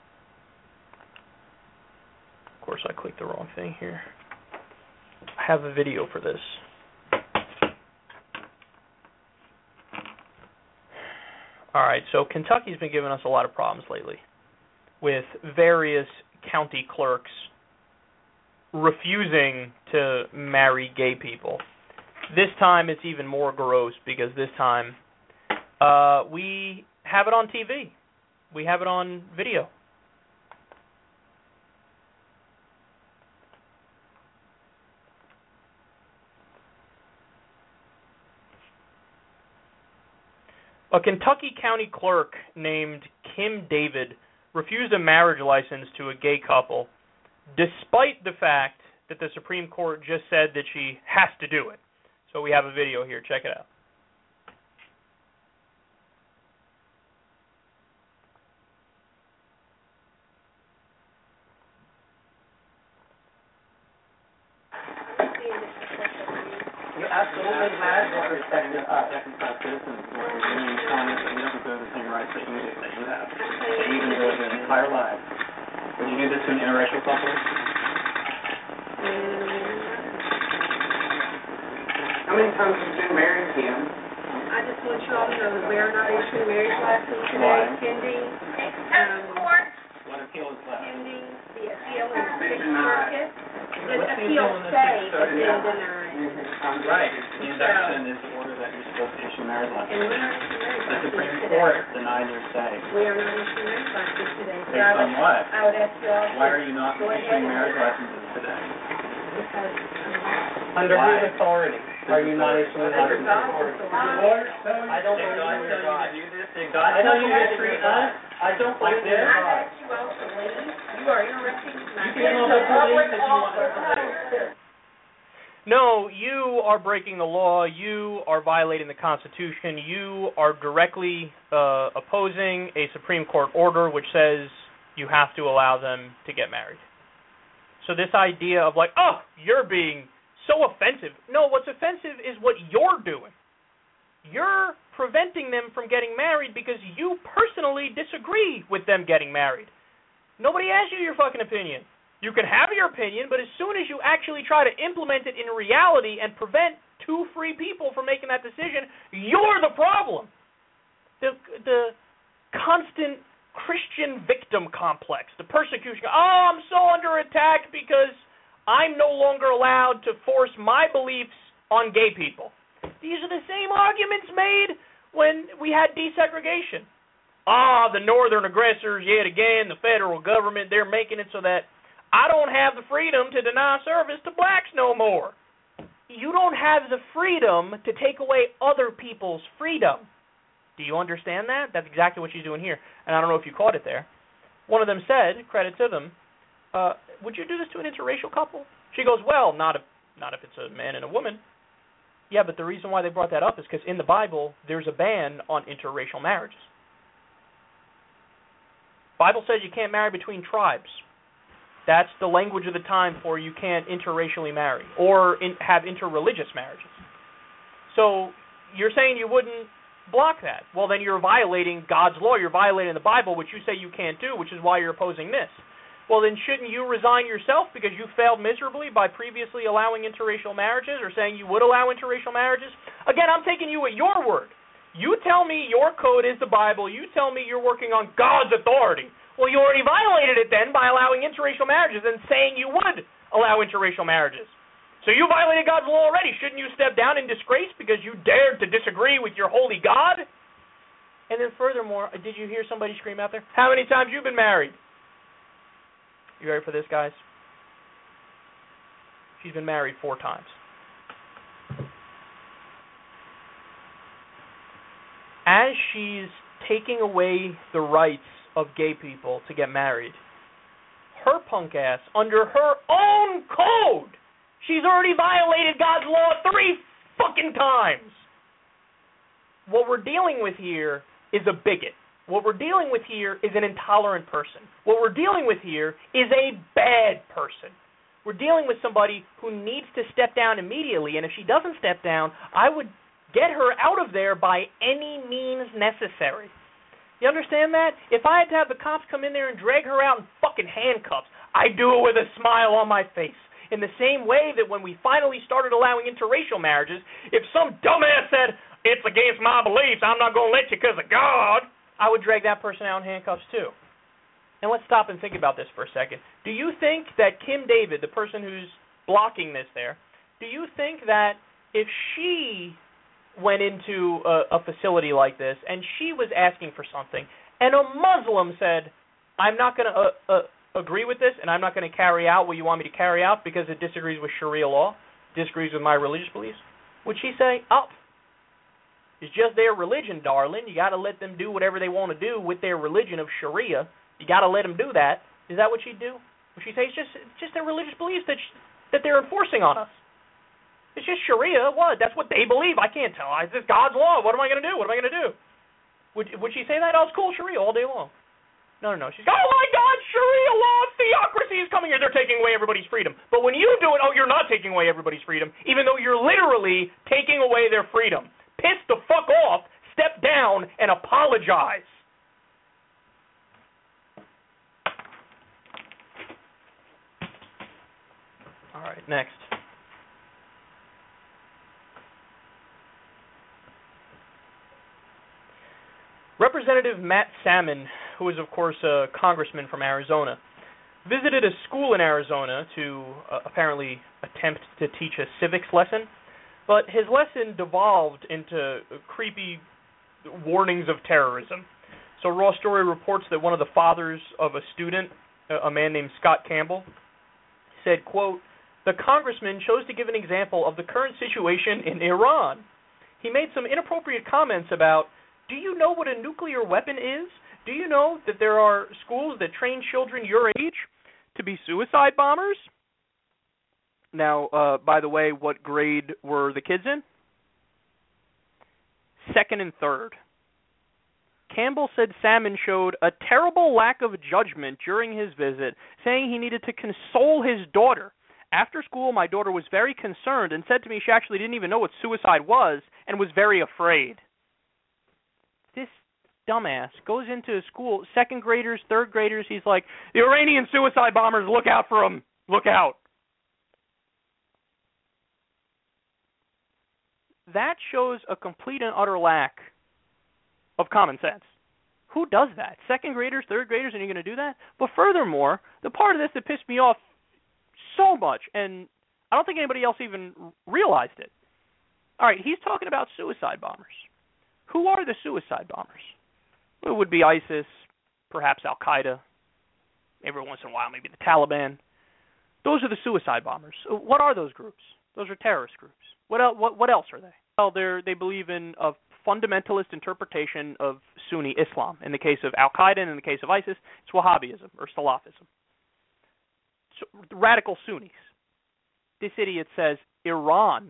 Speaker 2: Of course, I clicked the wrong thing here. I have a video for this. All right, so Kentucky's been giving us a lot of problems lately with various county clerks refusing to marry gay people. This time it's even more gross because this time uh, we have it on T V. We have it on video. A Kentucky county clerk named Kim David refused a marriage license to a gay couple despite the fact that the Supreme Court just said that she has to do it. So we have a video here. Check it out.
Speaker 6: You absolutely had what respected us. Second-class citizens. You telling us that we don't deserve the same rights that you do, that you have, that you even deserve your entire lives. Would you do this to an interracial couple?
Speaker 4: How many times have you been married, Kim?
Speaker 7: I just want you all to know that we are not issuing marriage license today, pending, um,
Speaker 6: What appeal is left?
Speaker 7: pending the appeal in the Sixth Circuit. The appeal stays has been denied.
Speaker 6: Right. The induction is the order that you're supposed to issue marriage
Speaker 7: And
Speaker 6: license.
Speaker 7: we're not issuing marriage
Speaker 6: The
Speaker 7: license
Speaker 6: Supreme
Speaker 7: today.
Speaker 6: Court denied your say.
Speaker 7: We are not issuing marriage license today. So
Speaker 6: Based
Speaker 7: I
Speaker 6: on
Speaker 7: would,
Speaker 6: what?
Speaker 7: I would ask you all to
Speaker 6: Why are you not
Speaker 7: go ahead
Speaker 6: issuing
Speaker 7: and
Speaker 6: marriage licenses today?
Speaker 7: because um,
Speaker 6: Under whose authority are you not issuing
Speaker 7: under
Speaker 6: licenses?
Speaker 7: God's authority.
Speaker 6: I don't believe God tell you to do this. Did God tell you to treat us? I don't like this.
Speaker 7: I asked you all to leave. You are interrupting my
Speaker 6: You can go to police if you want to.
Speaker 2: No, you are breaking the law. You are violating the Constitution. You are directly uh, opposing a Supreme Court order which says you have to allow them to get married. So this idea of like, oh, you're being so offensive. No, what's offensive is what you're doing. You're preventing them from getting married because you personally disagree with them getting married. Nobody asked you your fucking opinion. You can have your opinion, but as soon as you actually try to implement it in reality and prevent two free people from making that decision, you're the problem. The the constant Christian victim complex, the persecution. Oh, I'm so under attack because I'm no longer allowed to force my beliefs on gay people.
Speaker 8: These are the same arguments made when we had desegregation. Ah, the northern aggressors, yet again, the federal government, they're making it so that I don't have the freedom to deny service to blacks no more. You don't have the freedom to take away other people's freedom. Do you understand that? That's exactly what she's doing here. And I don't know if you caught it there. One of them said, credit to them, uh, would you do this to an interracial couple? She goes, well, not if, not if it's a man and a woman. Yeah, but the reason why they brought that up is because in the Bible, there's a ban on interracial marriages. Bible says you can't marry between tribes. That's the language of the time for you can't interracially marry or in, have interreligious marriages. So you're saying you wouldn't block that. Well, then you're violating God's law. You're violating the Bible, which you say you can't do, which is why you're opposing this. Well, then shouldn't you resign yourself because you failed miserably by previously allowing interracial marriages or saying you would allow interracial marriages? Again, I'm taking you at your word. You tell me your code is the Bible. You tell me you're working on God's authority. Well, you already violated it then by allowing interracial marriages and saying you would allow interracial marriages. So you violated God's law already. Shouldn't you step down in disgrace because you dared to disagree with your holy God? And then furthermore, did you hear somebody scream out there? How many times you been married? You ready for this, guys? She's been married four times. As she's taking away the rights of gay people to get married, her punk ass, under her own code, she's already violated God's law three fucking times. What we're dealing with here is a bigot. What we're dealing with here is an intolerant person. What we're dealing with here is a bad person. We're dealing with somebody who needs to step down immediately, and if she doesn't step down, I would get her out of there by any means necessary. You understand that? If I had to have the cops come in there and drag her out in fucking handcuffs, I'd do it with a smile on my face. In the same way that when we finally started allowing interracial marriages, if some dumbass said, it's against my beliefs, I'm not going to let you because of God, I would drag that person out in handcuffs too. And let's stop and think about this for a second. Do you think that Kim David, the person who's blocking this there, do you think that if she went into a, a facility like this and she was asking for something and a Muslim said, I'm not going to uh, uh, agree with this and I'm not going to carry out what you want me to carry out because it disagrees with Sharia law, disagrees with my religious beliefs, would she say, up? It's just their religion, darling. You got to let them do whatever they want to do with their religion of Sharia. You got to let them do that. Is that what she'd do? Would she say it's just it's just their religious beliefs that sh- that they're enforcing on us? It's just Sharia. What? That's what they believe. I can't tell. It's just God's law. What am I going to do? What am I going to do? Would would she say that? Oh, it's cool, Sharia all day long. No, no, no. She's, oh my God, Sharia law, theocracy is coming here. They're taking away everybody's freedom. But when you do it, oh, you're not taking away everybody's freedom, even though you're literally taking away their freedom. Piss the fuck off, step down, and apologize. All right, next. Representative Matt Salmon, who is, of course, a congressman from Arizona, visited a school in Arizona to uh, apparently attempt to teach a civics lesson. But his lesson devolved into creepy warnings of terrorism. So Raw Story reports that one of the fathers of a student, a man named Scott Campbell, said, quote, the congressman chose to give an example of the current situation in Iran. He made some inappropriate comments about, do you know what a nuclear weapon is? Do you know that there are schools that train children your age to be suicide bombers? Now, uh, by the way, what grade were the kids in? Second and third. Campbell said Salmon showed a terrible lack of judgment during his visit, saying he needed to console his daughter. After school, my daughter was very concerned and said to me she actually didn't even know what suicide was and was very afraid. This dumbass goes into school, second graders, third graders, he's like, the Iranian suicide bombers, look out for them, look out. That shows a complete and utter lack of common sense. Who does that? Second graders, third graders, and you're going to do that? But furthermore, the part of this that pissed me off so much, and I don't think anybody else even realized it,
Speaker 2: All right, he's talking about suicide bombers. Who are the suicide bombers? It would be ISIS, perhaps Al-Qaeda, every once in a while maybe the Taliban. Those are the suicide bombers. What are those groups? Those are terrorist groups. What else, what, what else are they? Well, they they believe in a fundamentalist interpretation of Sunni Islam. In the case of Al-Qaeda and in the case of ISIS, it's Wahhabism or Salafism. So, radical Sunnis. This idiot says Iran,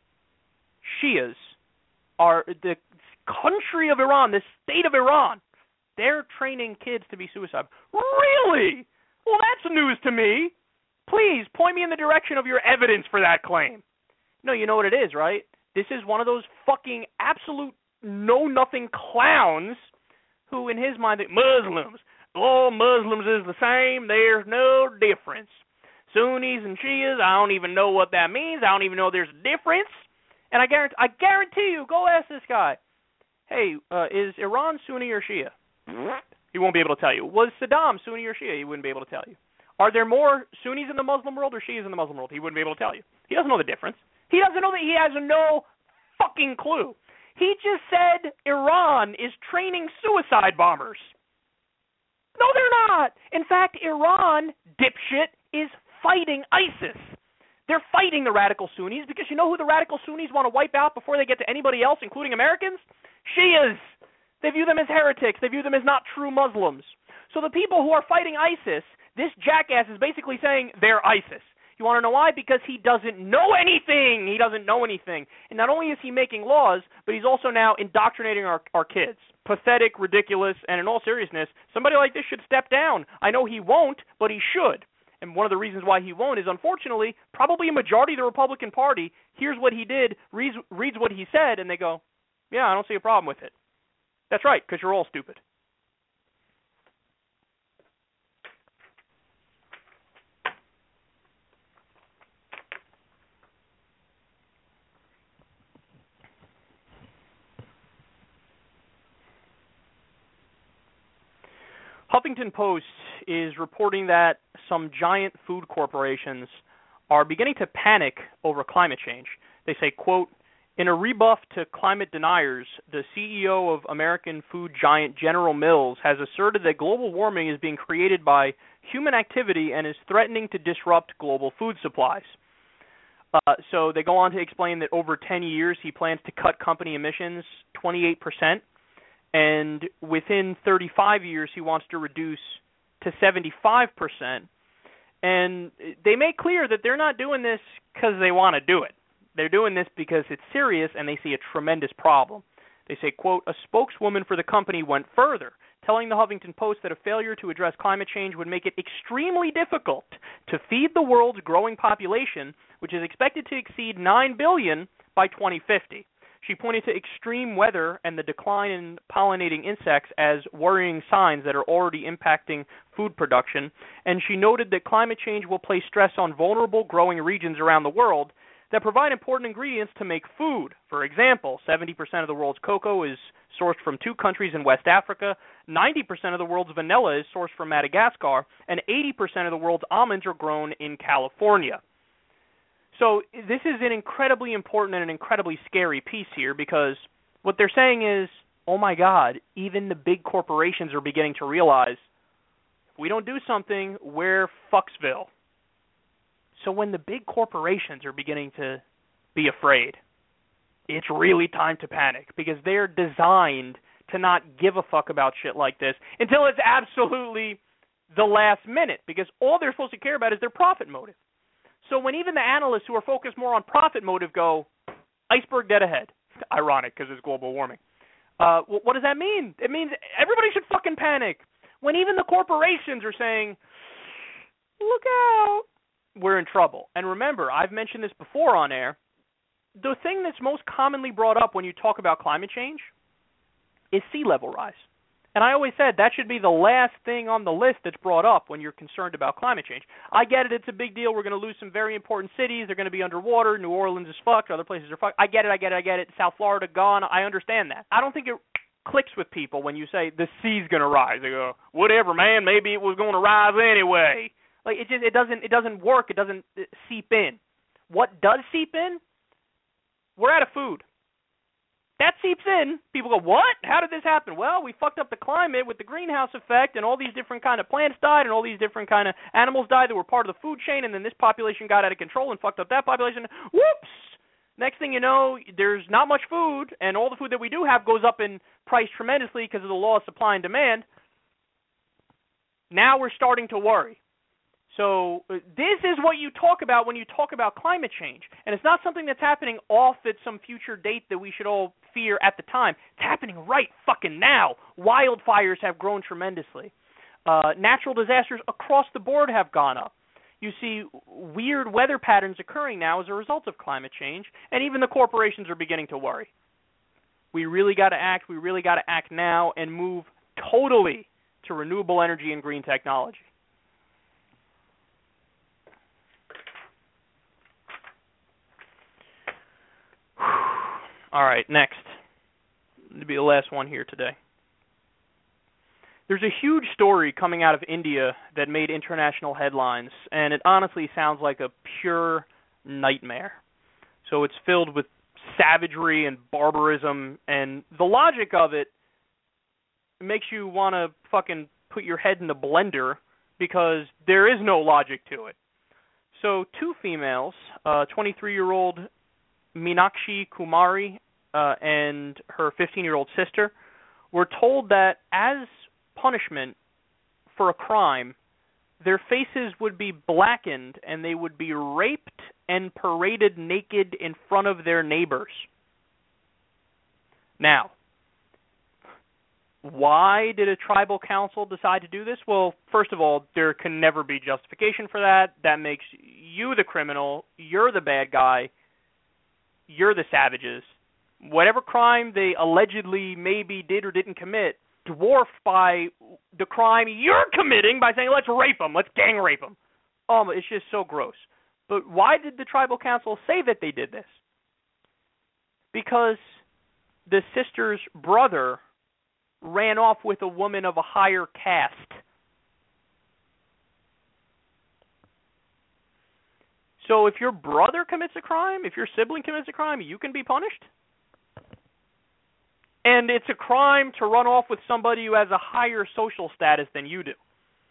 Speaker 2: Shias, are the country of Iran, the state of Iran. They're training kids to be suicide. Really? Well, that's news to me. Please, point me in the direction of your evidence for that claim. No, you know what it is, right? This is one of those fucking absolute know-nothing clowns who, in his mind, think Muslims, all Muslims is the same. There's no difference. Sunnis and Shias, I don't even know what that means. I don't even know there's a difference. And I guarantee, I guarantee you, go ask this guy, hey, uh, is Iran Sunni or Shia? He won't be able to tell you. Was Saddam Sunni or Shia? He wouldn't be able to tell you. Are there more Sunnis in the Muslim world or Shias in the Muslim world? He wouldn't be able to tell you. He doesn't know the difference. He doesn't know that he has no fucking clue. He just said Iran is training suicide bombers. No, they're not. In fact, Iran, dipshit, is fighting ISIS. They're fighting the radical Sunnis because you know who the radical Sunnis want to wipe out before they get to anybody else, including Americans? Shias. They view them as heretics. They view them as not true Muslims. So the people who are fighting ISIS, this jackass is basically saying they're ISIS. You want to know why? Because he doesn't know anything. He doesn't know anything. And not only is he making laws, but he's also now indoctrinating our, our kids. Pathetic, ridiculous, and in all seriousness, somebody like this should step down. I know he won't, but he should. And one of the reasons why he won't is, unfortunately, probably a majority of the Republican Party hears what he did, reads, reads what he said, and they go, yeah, I don't see a problem with it. That's right, because you're all stupid. Huffington Post is reporting that some giant food corporations are beginning to panic over climate change. They say, quote, in a rebuff to climate deniers, the C E O of American food giant General Mills has asserted that global warming is being created by human activity and is threatening to disrupt global food supplies. Uh, so they go on to explain that over ten years he plans to cut company emissions twenty-eight percent. And within thirty-five years, he wants to reduce to seventy-five percent. And they make clear that they're not doing this because they want to do it. They're doing this because it's serious and they see a tremendous problem. They say, quote, a spokeswoman for the company went further, telling the Huffington Post that a failure to address climate change would make it extremely difficult to feed the world's growing population, which is expected to exceed nine billion by twenty fifty. She pointed to extreme weather and the decline in pollinating insects as worrying signs that are already impacting food production, and she noted that climate change will place stress on vulnerable growing regions around the world that provide important ingredients to make food. For example, seventy percent of the world's cocoa is sourced from two countries in West Africa, ninety percent of the world's vanilla is sourced from Madagascar, and eighty percent of the world's almonds are grown in California. So this is an incredibly important and an incredibly scary piece here because what they're saying is, oh my God, even the big corporations are beginning to realize if we don't do something, we're Fucksville. So when the big corporations are beginning to be afraid, it's really time to panic because they're designed to not give a fuck about shit like this until it's absolutely the last minute because all they're supposed to care about is their profit motive. So when even the analysts who are focused more on profit motive go, iceberg dead ahead. Ironic because it's global warming. Uh, what does that mean? It means everybody should fucking panic. When even the corporations are saying, look out, we're in trouble. And remember, I've mentioned this before on air, the thing that's most commonly brought up when you talk about climate change is sea level rise. And I always said that should be the last thing on the list that's brought up when you're concerned about climate change. I get it, it's a big deal. We're going to lose some very important cities. They're going to be underwater. New Orleans is fucked. Other places are fucked. I get it, I get it, I get it. South Florida gone. I understand that. I don't think it clicks with people when you say the sea's going to rise. They go, whatever, man. Maybe it was going to rise anyway. Like it just it doesn't it doesn't work. It doesn't seep in. What does seep in? we're out of food. That seeps in. People go, what? How did this happen? Well, we fucked up the climate with the greenhouse effect, and all these different kind of plants died, and all these different kind of animals died that were part of the food chain, and then this population got out of control and fucked up that population. Whoops! Next thing you know, there's not much food, and all the food that we do have goes up in price tremendously because of the law of supply and demand. Now we're starting to worry. So uh, this is what you talk about when you talk about climate change. And it's not something that's happening off at some future date that we should all fear at the time. It's happening right fucking now. Wildfires have grown tremendously. Uh, natural disasters across the board have gone up. You see weird weather patterns occurring now as a result of climate change, and even the corporations are beginning to worry. We really got to act. We really got to act now and move totally to renewable energy and green technology. All right, next. This will be the last one here today. There's a huge story coming out of India that made international headlines, and it honestly sounds like a pure nightmare. So it's filled with savagery and barbarism, and the logic of it makes you want to fucking put your head in the blender because there is no logic to it. So two females, uh, twenty-three-year-old Meenakshi Kumari uh, and her fifteen-year-old sister, were told that as punishment for a crime, their faces would be blackened and they would be raped and paraded naked in front of their neighbors. Now, why did a tribal council decide to do this? Well, first of all, there can never be justification for that. That makes you the criminal. You're the bad guy. You're the savages. Whatever crime they allegedly maybe did or didn't commit, dwarfed by the crime you're committing by saying, let's rape them, let's gang rape them. Oh, it's just so gross. But why did the tribal council say that they did this? Because the sister's brother ran off with a woman of a higher caste. So if your brother commits a crime, if your sibling commits a crime, you can be punished? And it's a crime to run off with somebody who has a higher social status than you do.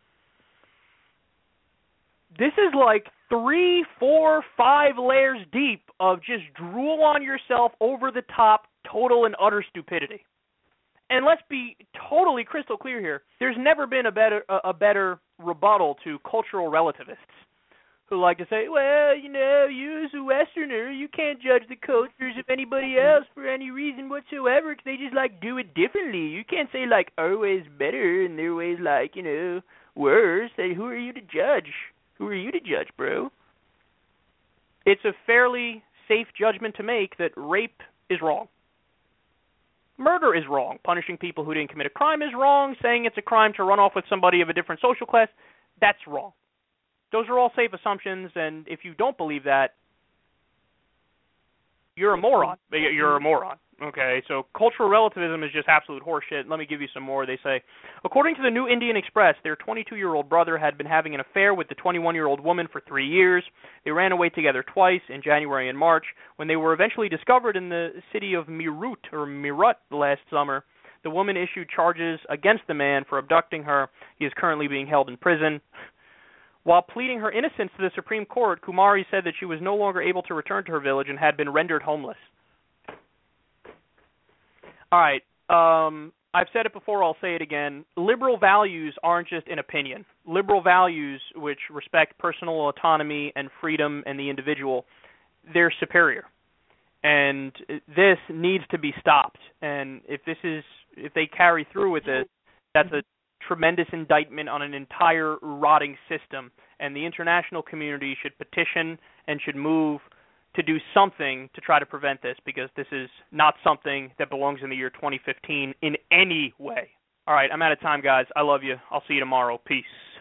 Speaker 2: This is like three, four, five layers deep of just drool on yourself, over the top, total and utter stupidity. And let's be totally crystal clear here. There's never been a better a, a better rebuttal to cultural relativists who like to say, well, you know, you as a Westerner, you can't judge the cultures of anybody else for any reason whatsoever because they just, like, do it differently. You can't say, like, our way's better and their way's, like, you know, worse. Say, who are you to judge? Who are you to judge, bro? It's a fairly safe judgment to make that rape is wrong. Murder is wrong. Punishing people who didn't commit a crime is wrong. Saying it's a crime to run off with somebody of a different social class, that's wrong. Those are all safe assumptions, and if you don't believe that, you're a moron. You're a moron. Okay, so cultural relativism is just absolute horseshit. Let me give you some more. They say, according to the New Indian Express, their twenty-two-year-old brother had been having an affair with the twenty-one-year-old woman for three years. They ran away together twice, in January and March. When they were eventually discovered in the city of Meerut, or Meerut last summer, the woman issued charges against the man for abducting her. He is currently being held in prison. While pleading her innocence to the Supreme Court, Kumari said that she was no longer able to return to her village and had been rendered homeless. All right, um, I've said it before, I'll say it again. Liberal values aren't just an opinion. Liberal values, which respect personal autonomy and freedom and the individual, they're superior. And this needs to be stopped. And if this is, if they carry through with it, that's a tremendous indictment on an entire rotting system, and the international community should petition and should move to do something to try to prevent this, because this is not something that belongs in the year twenty fifteen in any way. All right, I'm out of time, guys. I love you. I'll see you tomorrow. Peace.